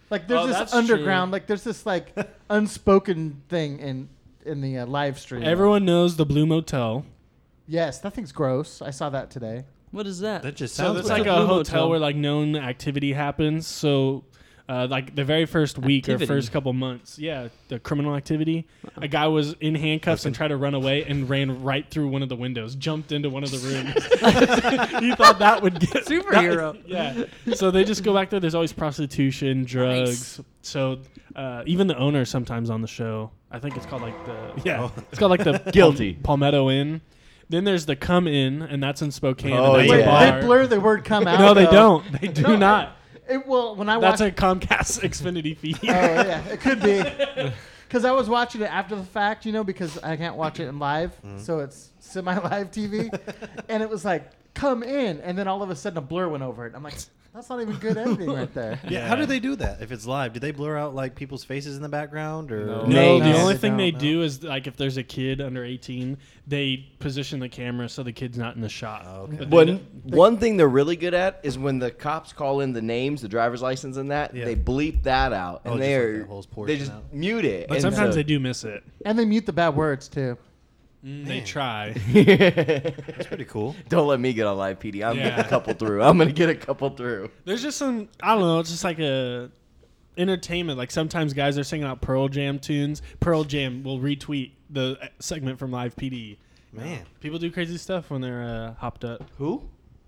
Speaker 7: Like there's
Speaker 3: Oh,
Speaker 7: this
Speaker 3: that's
Speaker 7: underground,
Speaker 3: true.
Speaker 7: like there's this like unspoken thing in in the uh, live stream.
Speaker 3: Everyone knows the Blue Motel.
Speaker 7: Yes, that thing's gross. I saw that today.
Speaker 1: What is that?
Speaker 6: That just
Speaker 3: So
Speaker 6: sounds
Speaker 3: it's
Speaker 6: bad.
Speaker 3: like
Speaker 1: the
Speaker 3: a
Speaker 1: Blue
Speaker 3: hotel
Speaker 1: Motel?
Speaker 3: where like known activity happens. So, uh, like the very first week
Speaker 1: Activity.
Speaker 3: or first couple months, yeah, the criminal activity. A guy was in handcuffs and tried to run away and ran right through one of the windows, jumped into one of the rooms. He thought that would get
Speaker 1: Superhero.
Speaker 3: that- yeah. So they just go back there. There's always prostitution, drugs.
Speaker 1: Nice.
Speaker 3: So uh, even the owner sometimes on the show. I think it's called like the yeah,
Speaker 6: Oh.
Speaker 3: it's called like the
Speaker 5: Guilty.
Speaker 3: Pal- Palmetto Inn. Then there's the Come Inn, and that's in Spokane.
Speaker 5: Oh,
Speaker 3: and that's
Speaker 7: Wait,
Speaker 3: a
Speaker 5: yeah.
Speaker 3: bar.
Speaker 7: they blur the word "come out."
Speaker 3: No, they
Speaker 7: though.
Speaker 3: don't. They do
Speaker 7: No,
Speaker 3: not.
Speaker 7: It, well, when I
Speaker 3: That's
Speaker 7: watched,
Speaker 3: a Comcast Xfinity feed.
Speaker 7: oh yeah, it could be. Because I was watching it after the fact, you know, because I can't watch it in live, so it's semi-live T V, and it was like "come in," and then all of a sudden a blur went over it. I'm like, that's not even good editing right there.
Speaker 6: Yeah, how do they do that if it's live? Do they blur out like people's faces in the background or?
Speaker 8: No.
Speaker 3: No,
Speaker 5: Names.
Speaker 3: the
Speaker 7: No,
Speaker 3: only
Speaker 7: they
Speaker 3: thing they
Speaker 7: don't,
Speaker 3: do is like if there's a kid under eighteen, they position the camera so the kid's not in the shot.
Speaker 6: Oh, okay.
Speaker 3: But they
Speaker 5: One
Speaker 3: don't-
Speaker 5: one thing they're really good at is when the cops call in the names, the driver's license, and that
Speaker 6: Yeah.
Speaker 5: they bleep that out,
Speaker 6: Oh,
Speaker 5: and
Speaker 6: just
Speaker 5: they
Speaker 6: like
Speaker 5: are
Speaker 6: that whole
Speaker 5: they
Speaker 6: portion
Speaker 5: just
Speaker 6: out.
Speaker 5: mute it.
Speaker 3: But
Speaker 5: and
Speaker 3: sometimes
Speaker 5: so-
Speaker 3: they do miss it.
Speaker 7: And they mute the bad words too.
Speaker 3: Mm, they try.
Speaker 6: That's pretty cool.
Speaker 5: Don't let me get on live P D. I'm getting
Speaker 3: Yeah.
Speaker 5: a couple through. I'm gonna get a couple through.
Speaker 3: There's just some I don't know. It's just like a entertainment. Like sometimes guys are singing out Pearl Jam tunes. Pearl Jam will retweet the uh, segment from Live P D.
Speaker 6: Man.
Speaker 3: People do crazy stuff when they're uh, hopped up.
Speaker 5: Who?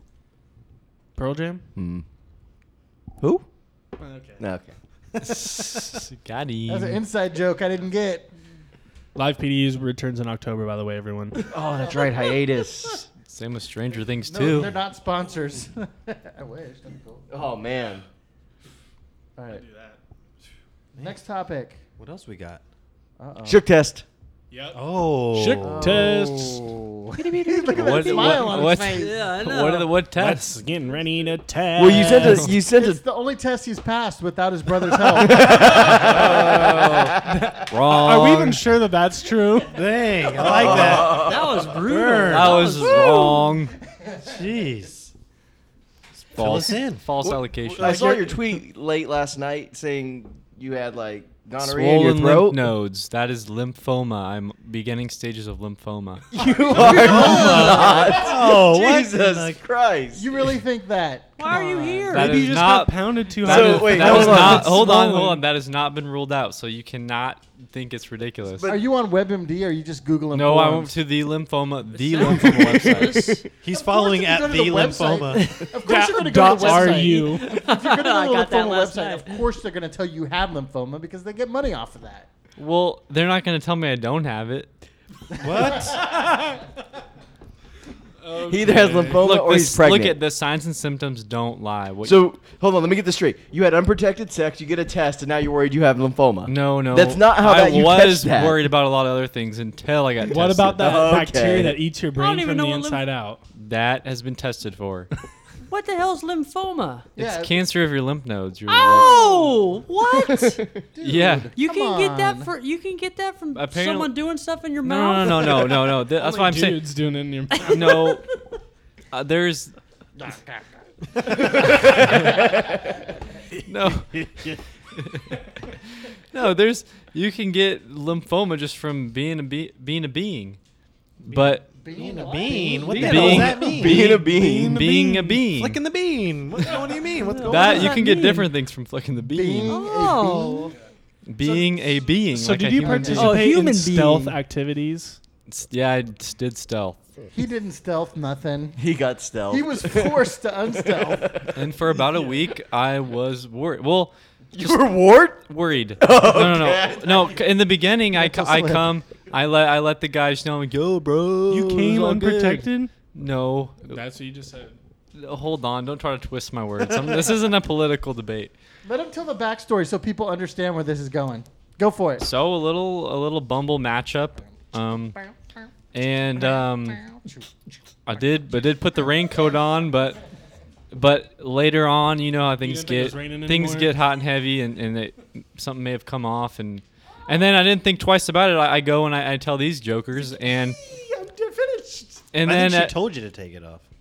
Speaker 3: Pearl Jam.
Speaker 5: Hmm. Who?
Speaker 3: Okay.
Speaker 5: No, okay.
Speaker 8: Got him.
Speaker 7: That's an inside joke I didn't get.
Speaker 3: Live P D returns in October. By the way, everyone.
Speaker 5: Oh, that's right. Hiatus.
Speaker 8: Same with Stranger Things
Speaker 7: No,
Speaker 8: too.
Speaker 7: they're not sponsors. I wish. That'd be cool.
Speaker 5: Oh man.
Speaker 7: All right. Next topic.
Speaker 6: What else we got?
Speaker 7: Uh-oh.
Speaker 5: Shook test.
Speaker 3: Yep.
Speaker 6: Oh.
Speaker 3: Shook
Speaker 7: Oh.
Speaker 3: tests.
Speaker 7: Look at that
Speaker 8: What-
Speaker 7: smile
Speaker 8: what-
Speaker 7: on
Speaker 8: what-
Speaker 7: his face.
Speaker 1: Yeah, I
Speaker 8: What are the what
Speaker 3: That's
Speaker 8: tests?
Speaker 3: getting ready to test.
Speaker 5: Well, you sent a you sent
Speaker 7: It's
Speaker 5: a
Speaker 7: the only test he's passed without his brother's help.
Speaker 8: Wrong.
Speaker 3: Are we even sure that that's true?
Speaker 6: Dang, I like that.
Speaker 1: That was brutal.
Speaker 6: Burn.
Speaker 8: That was wrong.
Speaker 6: Jeez. Fill
Speaker 8: False.
Speaker 6: us in.
Speaker 8: False allocation.
Speaker 5: I saw your tweet late last night saying you had like gonorrhea in your
Speaker 8: Swollen
Speaker 5: throat.
Speaker 8: lymph nodes. That is lymphoma. I'm beginning stages of lymphoma.
Speaker 5: You are not.
Speaker 6: Oh, what?
Speaker 5: Jesus
Speaker 6: Like-
Speaker 5: Christ.
Speaker 7: You really think that?
Speaker 1: Why are you here?
Speaker 8: That
Speaker 3: Maybe
Speaker 8: is
Speaker 3: you just
Speaker 8: not-
Speaker 3: got pounded too
Speaker 8: That
Speaker 3: hard.
Speaker 8: is,
Speaker 5: wait,
Speaker 8: that
Speaker 5: hold
Speaker 8: is
Speaker 5: on.
Speaker 8: not.
Speaker 3: It's
Speaker 8: Hold on,
Speaker 3: swollen.
Speaker 8: hold on. That has not been ruled out, so you cannot think it's ridiculous.
Speaker 7: Are you on WebMD or are you just Googling?
Speaker 8: no, I went
Speaker 7: forums?
Speaker 8: to the lymphoma, the lymphoma website.
Speaker 6: He's following
Speaker 7: if you
Speaker 6: at
Speaker 7: go
Speaker 6: the
Speaker 7: to the website-
Speaker 6: lymphoma.
Speaker 7: Of course, you're going to go
Speaker 3: Dot
Speaker 7: to the
Speaker 3: are
Speaker 7: website.
Speaker 3: you?
Speaker 7: If you're going to go to
Speaker 1: I
Speaker 7: the
Speaker 1: got that
Speaker 7: lymphoma
Speaker 1: last
Speaker 7: website,
Speaker 1: night.
Speaker 7: of course they're going to tell you you have lymphoma because they get money off of that.
Speaker 8: Well, they're not going to tell me I don't have it.
Speaker 6: What?
Speaker 5: He either has lymphoma
Speaker 8: Look,
Speaker 5: or
Speaker 8: this-
Speaker 5: he's pregnant.
Speaker 8: look at the signs and symptoms. Don't lie. What,
Speaker 5: So hold on, let me get this straight. You had unprotected sex, you get a test, and now you're worried you have lymphoma.
Speaker 8: no, no.
Speaker 5: That's not how
Speaker 8: I
Speaker 5: that you
Speaker 8: was
Speaker 5: catch that.
Speaker 8: worried about a lot of other things until I got tested.
Speaker 3: What about that
Speaker 5: Okay.
Speaker 3: bacteria that eats your
Speaker 1: I don't
Speaker 3: brain
Speaker 1: even
Speaker 3: from
Speaker 1: know
Speaker 3: the
Speaker 1: what lymph-
Speaker 3: inside out?
Speaker 8: That has been tested for.
Speaker 1: What the hell's lymphoma?
Speaker 8: It's
Speaker 7: Yeah.
Speaker 8: cancer of your lymph nodes. You're
Speaker 1: Oh, what?
Speaker 8: like, yeah.
Speaker 1: You
Speaker 7: Come
Speaker 1: can get that
Speaker 7: on.
Speaker 1: for you can get that from
Speaker 8: Apparently-
Speaker 1: someone doing stuff in your
Speaker 8: No,
Speaker 1: mouth.
Speaker 8: no, no, no, no, no. Th- That's
Speaker 3: Only
Speaker 8: why I'm saying.
Speaker 3: dudes doing it in your mouth.
Speaker 8: No, uh, there's no, no. There's you can get lymphoma just from being a be- being a being, but
Speaker 7: Being a
Speaker 6: Bean. What the
Speaker 8: Being-
Speaker 6: hell does that mean?
Speaker 5: Being a bean.
Speaker 8: being a being.
Speaker 6: Flicking the bean. What, what do you mean? What's going
Speaker 8: that
Speaker 6: on?
Speaker 8: you
Speaker 1: that
Speaker 8: can get
Speaker 1: mean?
Speaker 8: different things from flicking the bean.
Speaker 7: Being
Speaker 1: Oh,
Speaker 8: Being a being.
Speaker 3: So
Speaker 8: like
Speaker 3: did
Speaker 8: a
Speaker 3: you
Speaker 8: human being.
Speaker 3: participate
Speaker 1: Oh, human
Speaker 3: in stealth
Speaker 1: being.
Speaker 3: activities?
Speaker 8: S- Yeah, I s- did stealth,
Speaker 7: He didn't stealth nothing.
Speaker 5: He got stealth.
Speaker 7: He was forced to unstealth.
Speaker 8: and for about a week I was worried. Well,
Speaker 5: You were wart?
Speaker 8: worried. no, no, no, no. c- In the beginning, I,
Speaker 7: Mental
Speaker 8: c- I
Speaker 7: slip.
Speaker 8: come. I let I let the guys know. Like, Yo, bro.
Speaker 3: You
Speaker 8: it's
Speaker 3: came
Speaker 8: all good."
Speaker 3: unprotected?
Speaker 8: No.
Speaker 3: That's what you just said.
Speaker 8: Hold on. Don't try to twist my words. I'm, this isn't a political debate.
Speaker 7: Let him tell the backstory so people understand where this is going. Go for it.
Speaker 8: So a little a little Bumble matchup. Um, and um, I did, but did put the raincoat on, but. But later on, you know how things
Speaker 3: didn't think it was
Speaker 8: get
Speaker 3: raining
Speaker 8: things
Speaker 3: anymore?
Speaker 8: get hot and heavy, and, and it, something may have come off, and and then I didn't think twice about it. I, I go and I, I tell these jokers, and
Speaker 7: I'm finished.
Speaker 8: and
Speaker 6: I
Speaker 8: then
Speaker 6: think she
Speaker 8: uh,
Speaker 6: told you to take it off.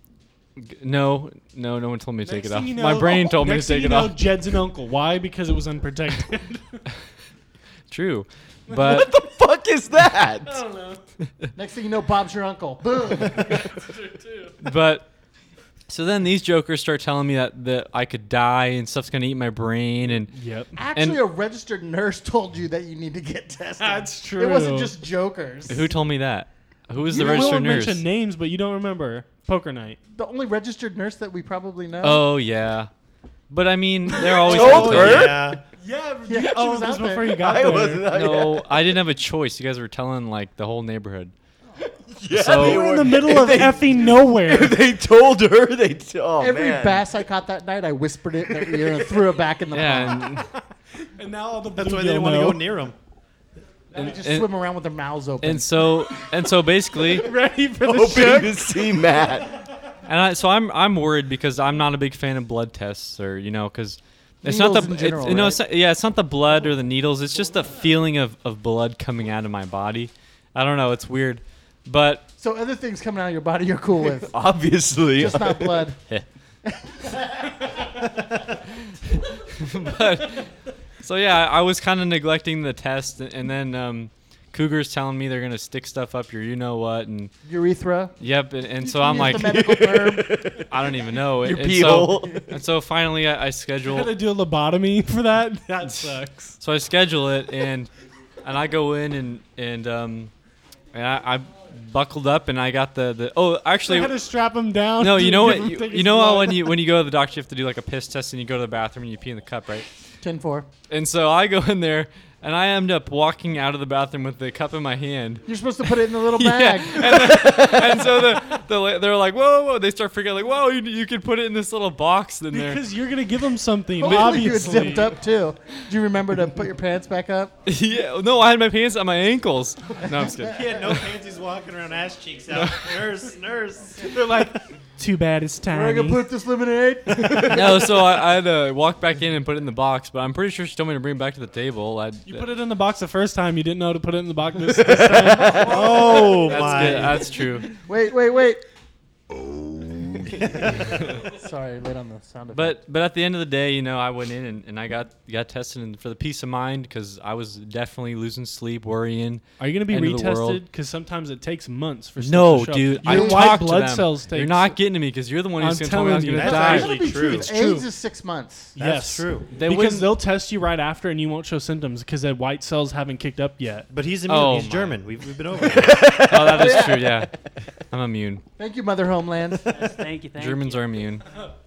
Speaker 8: G- No, no, no one told me to take
Speaker 3: Next
Speaker 8: it off.
Speaker 3: thing you know-
Speaker 8: My brain told me to
Speaker 3: next thing
Speaker 8: take
Speaker 3: you
Speaker 8: it
Speaker 3: know,
Speaker 8: off.
Speaker 3: Jed's an uncle. Why? Because it was unprotected.
Speaker 8: True, but
Speaker 5: the fuck is that?
Speaker 3: don't know.
Speaker 7: Next thing you know, Bob's your uncle. Boom.
Speaker 8: but so then these jokers start telling me that that I could die and stuff's gonna eat my brain and
Speaker 3: Yep.
Speaker 7: Actually,
Speaker 8: And-
Speaker 7: a registered nurse told you that you need to get tested.
Speaker 3: That's true.
Speaker 7: It wasn't just jokers.
Speaker 8: who told me that? Who was
Speaker 3: You
Speaker 8: the
Speaker 3: won't
Speaker 8: registered nurse?
Speaker 3: mention names, but you don't remember. Poker night.
Speaker 7: The only registered nurse that we probably know.
Speaker 8: Oh yeah, but I mean they're always
Speaker 5: Told her?
Speaker 6: Yeah.
Speaker 3: Yeah,
Speaker 7: Yeah, she
Speaker 3: oh,
Speaker 7: was
Speaker 3: this
Speaker 7: out there.
Speaker 3: before you got
Speaker 5: I
Speaker 3: there.
Speaker 5: was not.
Speaker 8: No, I didn't have a choice. You guys were telling like the whole neighborhood.
Speaker 5: Yeah,
Speaker 8: So-
Speaker 5: they
Speaker 3: We're in
Speaker 5: were-
Speaker 3: the middle of
Speaker 5: they,
Speaker 3: effing nowhere.
Speaker 5: They told her. They. T- oh
Speaker 7: Every
Speaker 5: man.
Speaker 7: bass I caught that night, I whispered it in their ear and threw it back in the pond.
Speaker 8: Yeah, and,
Speaker 3: And now all the
Speaker 6: That's why they didn't want to go near him.
Speaker 7: They just
Speaker 8: and-
Speaker 7: swim around with their mouths open.
Speaker 8: and so and so basically,
Speaker 3: ready for the
Speaker 5: Hoping
Speaker 3: show.
Speaker 5: to see Matt.
Speaker 8: and I, so I'm I'm worried because I'm not a big fan of blood tests or you know because. It's not
Speaker 7: Needles
Speaker 8: the
Speaker 7: in general,
Speaker 8: it's, you know
Speaker 7: right?
Speaker 8: it's not, yeah it's not the blood or the needles. It's just the feeling of, of blood coming out of my body. I don't know. It's weird, but
Speaker 7: So other things coming out of your body you're cool with,
Speaker 5: Obviously.
Speaker 7: just not blood.
Speaker 8: but so yeah, I was kind of neglecting the test, and then um, Cougar's telling me they're gonna stick stuff up your you know what, and
Speaker 7: Urethra.
Speaker 8: yep, and, and so
Speaker 7: You
Speaker 8: I'm
Speaker 7: use
Speaker 8: like,
Speaker 7: the medical term.
Speaker 8: I don't even know.
Speaker 5: Your
Speaker 8: and,
Speaker 5: pee
Speaker 8: so,
Speaker 5: hole.
Speaker 8: and so finally, I, I
Speaker 3: You
Speaker 8: schedule.
Speaker 3: gotta do a lobotomy for that? That sucks.
Speaker 8: So I schedule it, and and I go in and and um, and I, I buckled up, and I got the the. Oh,
Speaker 3: I
Speaker 8: actually,
Speaker 3: had to strap him down.
Speaker 8: no,
Speaker 3: to
Speaker 8: you know
Speaker 3: give
Speaker 8: what?
Speaker 3: him-
Speaker 8: You,
Speaker 3: take
Speaker 8: you
Speaker 3: his
Speaker 8: know how
Speaker 3: blood.
Speaker 8: when you when you go to the doctor, you have to do like a piss test, and you go to the bathroom and you pee in the cup, right?
Speaker 7: ten four.
Speaker 8: And so I go in there, and I end up walking out of the bathroom with the cup in my hand.
Speaker 7: You're supposed to put it in the little
Speaker 8: Yeah.
Speaker 7: bag.
Speaker 8: And so the, the la- they're like, whoa, whoa, whoa. They start freaking out, like, whoa, you, you can put it in this little box in there.
Speaker 3: Because you're gonna give him something.
Speaker 7: Hopefully you had
Speaker 3: obviously.
Speaker 7: zipped up too. Do you remember to put your pants back up?
Speaker 8: Yeah, no, I had my pants on my ankles. No, I'm just kidding.
Speaker 6: He had no pants. He's walking around ass cheeks out. Nurse, nurse.
Speaker 3: They're like, too bad it's
Speaker 7: Where I
Speaker 3: tiny.
Speaker 7: gonna put this lemonade?
Speaker 8: No, so I, I had to walk back in and put it in the box, but I'm pretty sure she told me to bring it back to the table. I,
Speaker 3: You put it in the box the first time. You didn't know to put it in the box this, this time.
Speaker 6: Oh
Speaker 8: That's
Speaker 6: my!
Speaker 8: good. That's true.
Speaker 7: wait, wait, wait. Sorry, late on the sound effect.
Speaker 8: But but at the end of the day, you know, I went in and, and I got got tested and for the peace of mind because I was definitely losing sleep, worrying.
Speaker 3: Are you gonna be
Speaker 8: End of the world.
Speaker 3: retested? Because sometimes it takes months for stuff
Speaker 8: No,
Speaker 3: to show up.
Speaker 8: dude,
Speaker 3: Your
Speaker 8: I
Speaker 3: white
Speaker 8: talked
Speaker 3: blood
Speaker 8: to them.
Speaker 3: cells takes.
Speaker 8: You're not getting to me because you're the one who's
Speaker 3: I'm
Speaker 8: gonna tell me I was
Speaker 3: telling
Speaker 8: gonna
Speaker 3: you.
Speaker 6: That's
Speaker 8: die.
Speaker 6: actually
Speaker 7: That'll be
Speaker 6: true.
Speaker 7: It's
Speaker 3: It's true.
Speaker 7: AIDS is six months.
Speaker 6: That's
Speaker 3: Yes.
Speaker 6: true.
Speaker 8: They
Speaker 3: because
Speaker 8: wouldn't-
Speaker 3: they'll test you right after and you won't show symptoms because the white cells haven't kicked up yet.
Speaker 6: But he's immune.
Speaker 8: Oh
Speaker 6: he's
Speaker 8: my.
Speaker 6: German. We've, we've been over it.
Speaker 8: Oh, that is true. Yeah, I'm immune.
Speaker 7: Thank you, Mother Homeland.
Speaker 1: Thank you, thank
Speaker 8: Germans
Speaker 1: you.
Speaker 8: are immune.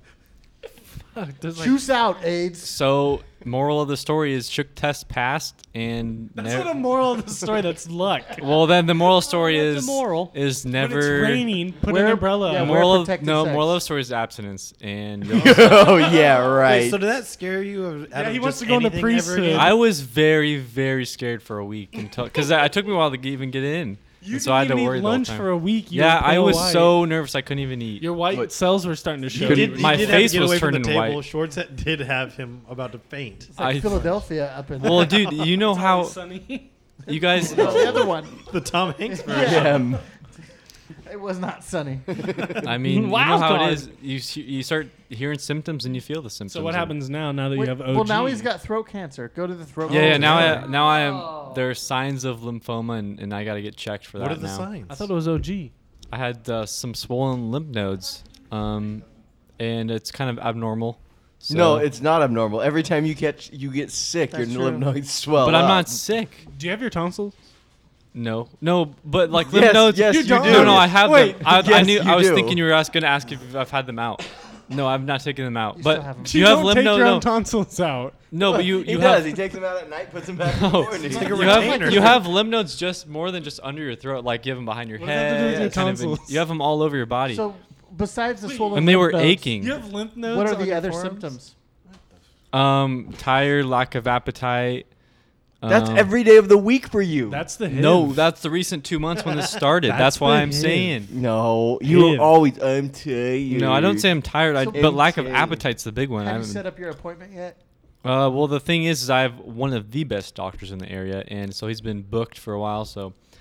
Speaker 3: There's like-
Speaker 7: Juice out, AIDS.
Speaker 8: So, moral of the story is Shook test passed, and
Speaker 3: that's
Speaker 8: nev-
Speaker 3: not a moral of the story. That's luck.
Speaker 8: well, then the moral story
Speaker 1: That's
Speaker 8: is
Speaker 1: a moral.
Speaker 8: is
Speaker 3: When
Speaker 8: never.
Speaker 3: it's raining, put
Speaker 7: Wear-
Speaker 3: an umbrella.
Speaker 7: yeah,
Speaker 3: up.
Speaker 7: wear
Speaker 8: moral of,
Speaker 7: protective
Speaker 8: no
Speaker 7: sex.
Speaker 8: moral of the story is abstinence, and you'll-
Speaker 5: Oh yeah, right.
Speaker 6: Wait, so did that scare you? Of, out
Speaker 3: Yeah,
Speaker 6: of
Speaker 3: he wants
Speaker 6: just
Speaker 3: to go into
Speaker 6: anything ever
Speaker 3: priesthood.
Speaker 6: again?
Speaker 8: I was very very scared for a week until because it took me a while to even get in,
Speaker 3: You
Speaker 8: and so I had to
Speaker 3: didn't even
Speaker 8: worry
Speaker 3: eat
Speaker 8: the whole
Speaker 3: lunch
Speaker 8: time.
Speaker 3: for a week. You
Speaker 8: yeah,
Speaker 3: were
Speaker 8: I
Speaker 3: pale
Speaker 8: was
Speaker 3: white.
Speaker 8: so nervous I couldn't even eat.
Speaker 3: Your white
Speaker 5: What?
Speaker 3: cells were starting to show.
Speaker 6: He
Speaker 8: Couldn't-
Speaker 6: did,
Speaker 8: my
Speaker 6: he did have to
Speaker 8: face
Speaker 6: get
Speaker 8: was
Speaker 6: away from the
Speaker 8: turning
Speaker 6: table.
Speaker 8: white.
Speaker 6: Shorts that did have him about to faint.
Speaker 7: It's like
Speaker 8: I-
Speaker 7: Philadelphia up in
Speaker 8: well, dude, you know how
Speaker 3: Sunny.
Speaker 8: you guys.
Speaker 7: No, the other one.
Speaker 6: The Tom Hanks version.
Speaker 7: Yeah.
Speaker 5: Um,
Speaker 7: It was not sunny.
Speaker 8: I mean, you know
Speaker 1: Wild
Speaker 8: how
Speaker 1: card.
Speaker 8: it is. You s- you start hearing symptoms and you feel the symptoms.
Speaker 3: So what
Speaker 8: and-
Speaker 3: happens now? Now that
Speaker 7: Wait,
Speaker 3: you have O G?
Speaker 7: well, now he's got throat cancer. Go to the throat.
Speaker 8: Yeah, yeah.
Speaker 7: cancer
Speaker 8: Now
Speaker 7: center.
Speaker 8: I now I am. There are signs of lymphoma, and, and I got to get checked for
Speaker 6: What
Speaker 8: that
Speaker 6: are the
Speaker 8: now.
Speaker 6: signs?
Speaker 3: I thought it was O G.
Speaker 8: I had uh, some swollen lymph nodes, um, and it's kind of abnormal. So.
Speaker 5: no, it's not abnormal. Every time you catch, you get sick.
Speaker 7: That's
Speaker 5: your lymph
Speaker 7: true.
Speaker 5: nodes swell.
Speaker 8: But I'm
Speaker 5: up.
Speaker 8: not sick.
Speaker 3: Do you have your tonsils?
Speaker 8: No, no. But like lymph
Speaker 5: Yes,
Speaker 8: nodes.
Speaker 5: yes,
Speaker 3: You
Speaker 5: you
Speaker 3: don't?
Speaker 5: do.
Speaker 8: No, no. I have
Speaker 3: Wait,
Speaker 8: them. I, I
Speaker 5: yes,
Speaker 8: knew.
Speaker 5: you
Speaker 8: I was
Speaker 5: do.
Speaker 8: thinking you were going to ask if I've had them out. No, I've not taken them out.
Speaker 7: You
Speaker 8: but
Speaker 7: still have 'em.
Speaker 8: do you have
Speaker 3: don't
Speaker 8: lymph
Speaker 3: take
Speaker 8: nodes?
Speaker 3: your
Speaker 8: No,
Speaker 3: own tonsils out.
Speaker 8: no. But you
Speaker 5: he
Speaker 8: you
Speaker 5: does.
Speaker 8: have.
Speaker 5: He takes them out at night, puts them back in the
Speaker 8: No,
Speaker 5: morning.
Speaker 6: like a
Speaker 8: you
Speaker 6: retainer.
Speaker 8: have you have lymph nodes just more than just under your throat, like you have them behind your
Speaker 3: What does that have to do
Speaker 8: head.
Speaker 3: with your
Speaker 8: kind of in-
Speaker 3: tonsils?
Speaker 8: you have them all over your body,
Speaker 7: So, besides the swollen
Speaker 8: and they were
Speaker 7: lymph nodes,
Speaker 8: aching.
Speaker 3: You have lymph nodes.
Speaker 7: What are
Speaker 3: on
Speaker 7: the
Speaker 3: your
Speaker 7: other
Speaker 3: forearms?
Speaker 7: symptoms?
Speaker 8: Um, tired, lack of appetite.
Speaker 5: That's
Speaker 8: um,
Speaker 5: every day of the week for you.
Speaker 3: That's the H I V.
Speaker 8: No, that's the recent two months when this started.
Speaker 3: That's
Speaker 8: that's why
Speaker 3: the
Speaker 8: I'm
Speaker 3: H I V.
Speaker 8: saying.
Speaker 5: no. You
Speaker 3: Him.
Speaker 5: are always. I'm tired.
Speaker 8: No, I don't say I'm tired. I,
Speaker 7: So-
Speaker 8: but lack of
Speaker 5: Okay.
Speaker 8: appetite's the big one. I
Speaker 7: Have you
Speaker 8: haven't-
Speaker 7: set up your appointment yet?
Speaker 8: Uh, well, the thing is, is I have one of the best doctors in the area, and so he's been booked for a while. So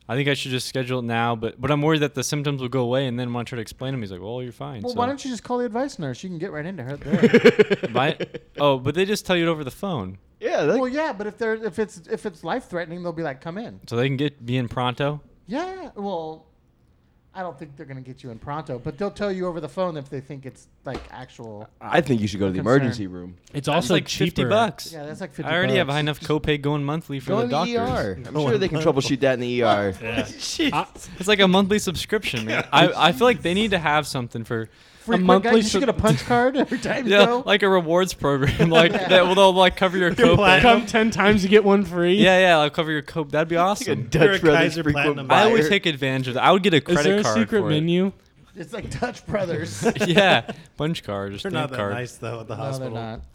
Speaker 8: I think I should just schedule it now, but but I'm worried that the symptoms will go away, and then when I try to explain them, he's like, "Well, you're fine."
Speaker 7: Well,
Speaker 8: so.
Speaker 7: why don't you just call the advice nurse? You can get right into her there.
Speaker 8: My- oh, but they just tell you it over the phone,
Speaker 5: Yeah, that,
Speaker 7: Well, yeah, but if they're if it's if it's life threatening, they'll be like, "Come in."
Speaker 8: so they can get be in pronto.
Speaker 7: Yeah. Well, I don't think they're gonna get you in pronto, but they'll tell you over the phone if they think it's like actual.
Speaker 5: I think you should go to the
Speaker 7: Concern.
Speaker 5: emergency room.
Speaker 3: It's
Speaker 8: That's
Speaker 3: also
Speaker 8: like
Speaker 3: cheaper.
Speaker 8: fifty bucks.
Speaker 7: Yeah, that's like fifty.
Speaker 8: I already have
Speaker 7: bucks.
Speaker 8: high enough copay going monthly for
Speaker 5: Go
Speaker 8: the
Speaker 5: in the
Speaker 8: doctors.
Speaker 5: E R. I'm
Speaker 6: Go
Speaker 5: sure
Speaker 6: in
Speaker 5: they can
Speaker 6: the-
Speaker 5: troubleshoot that in the E R.
Speaker 3: Yeah. I-
Speaker 8: It's like a monthly subscription, man. I, I feel like they need to have something for
Speaker 7: Free
Speaker 3: a
Speaker 7: quick
Speaker 3: monthly
Speaker 7: guy, you should
Speaker 3: sub-
Speaker 7: get a punch card every time you
Speaker 8: yeah,
Speaker 7: go.
Speaker 8: like a rewards program, like that. Will they'll like cover your copay?
Speaker 3: Come ten times you get one free.
Speaker 8: Yeah, yeah, I'll cover your cope. That'd be
Speaker 5: Like a
Speaker 8: awesome.
Speaker 5: Dutch
Speaker 6: You're a
Speaker 5: Brothers
Speaker 6: Kaiser
Speaker 5: frequent
Speaker 6: Platinum
Speaker 8: I always
Speaker 5: buyer.
Speaker 8: take advantage of that. I would get a
Speaker 3: Is
Speaker 8: credit
Speaker 3: there a
Speaker 8: card
Speaker 3: secret
Speaker 8: for
Speaker 3: menu?
Speaker 7: It's like Dutch Brothers.
Speaker 8: it. Yeah, punch card or
Speaker 6: They're
Speaker 8: stamp
Speaker 6: not that
Speaker 8: card.
Speaker 6: nice though at the
Speaker 7: No,
Speaker 6: hospital.
Speaker 7: they're not.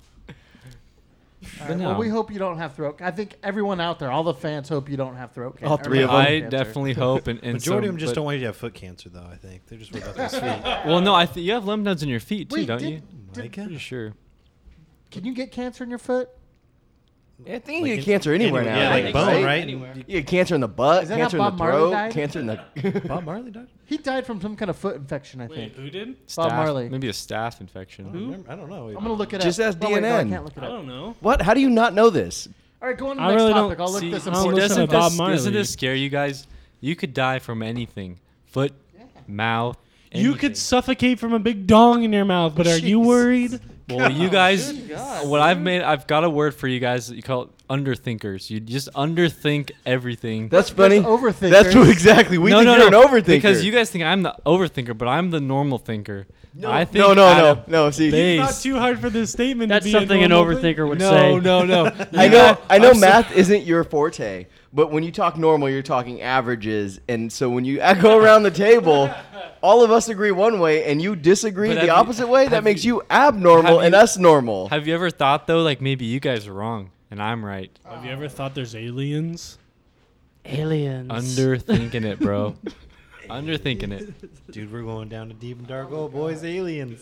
Speaker 7: All
Speaker 8: But
Speaker 7: right, Well,
Speaker 8: no.
Speaker 7: we hope you don't have throat. I think everyone out there, all the fans, hope you don't have throat cancer.
Speaker 5: All three of them.
Speaker 8: I
Speaker 7: Cancer.
Speaker 8: definitely hope, and, and
Speaker 6: Majority
Speaker 8: some-
Speaker 6: of them just
Speaker 8: but-
Speaker 6: don't want you to have foot cancer though. I think they're just worried about those feet.
Speaker 8: Well, no, I th- you have lymph nodes in your feet too,
Speaker 7: Wait,
Speaker 8: don't
Speaker 7: did-
Speaker 8: you?
Speaker 7: did-
Speaker 6: Micah?
Speaker 8: Pretty sure.
Speaker 7: Can you get cancer in your foot?
Speaker 5: Yeah, I think
Speaker 6: Like
Speaker 5: you
Speaker 6: in-
Speaker 5: get cancer anywhere
Speaker 6: anywhere,
Speaker 5: now.
Speaker 6: yeah,
Speaker 5: like,
Speaker 6: like bone,
Speaker 5: right?
Speaker 6: right?
Speaker 1: Anywhere.
Speaker 5: You get cancer in the butt,
Speaker 7: Is that
Speaker 5: cancer
Speaker 7: how
Speaker 5: in the
Speaker 7: Bob Marley
Speaker 5: throat,
Speaker 7: died?
Speaker 5: cancer in the.
Speaker 6: Bob Marley died.
Speaker 7: He died from some kind of foot infection, I think.
Speaker 3: who did?
Speaker 8: Staph,
Speaker 7: Marley.
Speaker 8: Maybe a staph infection.
Speaker 6: I don't remember- I don't know.
Speaker 7: I'm gonna look it
Speaker 5: Just
Speaker 7: up.
Speaker 5: ask
Speaker 7: Oh, wait, no, I
Speaker 5: D N N.
Speaker 7: can't look it
Speaker 3: I
Speaker 7: up.
Speaker 3: don't know.
Speaker 5: What? How do you not know this?
Speaker 7: All right, go on to the
Speaker 3: I
Speaker 7: next
Speaker 3: really don't
Speaker 7: topic. I'll look
Speaker 8: See,
Speaker 7: this
Speaker 3: I don't
Speaker 7: important.
Speaker 3: listen
Speaker 8: doesn't
Speaker 3: to Bob
Speaker 8: this,
Speaker 3: Marley.
Speaker 8: doesn't this scare you guys? You could die from anything. Foot, mouth.
Speaker 3: You
Speaker 8: anything.
Speaker 3: could suffocate from a big dong in your mouth, but are you
Speaker 6: Jesus.
Speaker 3: worried?
Speaker 8: Well, you guys,
Speaker 7: God.
Speaker 8: what I've made, I've got a word for you guys. You call it underthinkers. You just underthink everything.
Speaker 5: That's funny.
Speaker 7: overthinkers.
Speaker 5: That's what exactly. We
Speaker 8: no,
Speaker 5: think
Speaker 8: no,
Speaker 5: you're
Speaker 8: no.
Speaker 5: an overthinker.
Speaker 8: Because you guys think I'm the overthinker, but I'm the normal thinker. No, I think
Speaker 5: no, no,
Speaker 8: out
Speaker 5: no,
Speaker 8: of
Speaker 5: no. See,
Speaker 8: base-
Speaker 3: Not too hard for this statement
Speaker 1: That's
Speaker 3: to be a
Speaker 1: something an
Speaker 3: normal thing.
Speaker 1: overthinker would
Speaker 8: no,
Speaker 1: say.
Speaker 8: no, no.
Speaker 5: I
Speaker 8: You
Speaker 5: know,
Speaker 8: got-
Speaker 5: I know,
Speaker 8: I'm so-
Speaker 5: math isn't your forte, but when you talk normal, you're talking averages, and so when you go around the table, all of us agree one way, and you disagree
Speaker 8: But
Speaker 5: the
Speaker 8: have you-
Speaker 5: opposite way. That
Speaker 8: have
Speaker 5: makes
Speaker 8: you-
Speaker 5: you abnormal
Speaker 8: have
Speaker 5: and
Speaker 8: you-
Speaker 5: us normal.
Speaker 8: Have you ever thought though, like maybe you guys are wrong and I'm right?
Speaker 3: Have you ever thought there's aliens?
Speaker 1: Aliens.
Speaker 8: Underthinking it, bro. Underthinking it.
Speaker 6: Dude, we're going down to deep and dark. Oh, boys, aliens.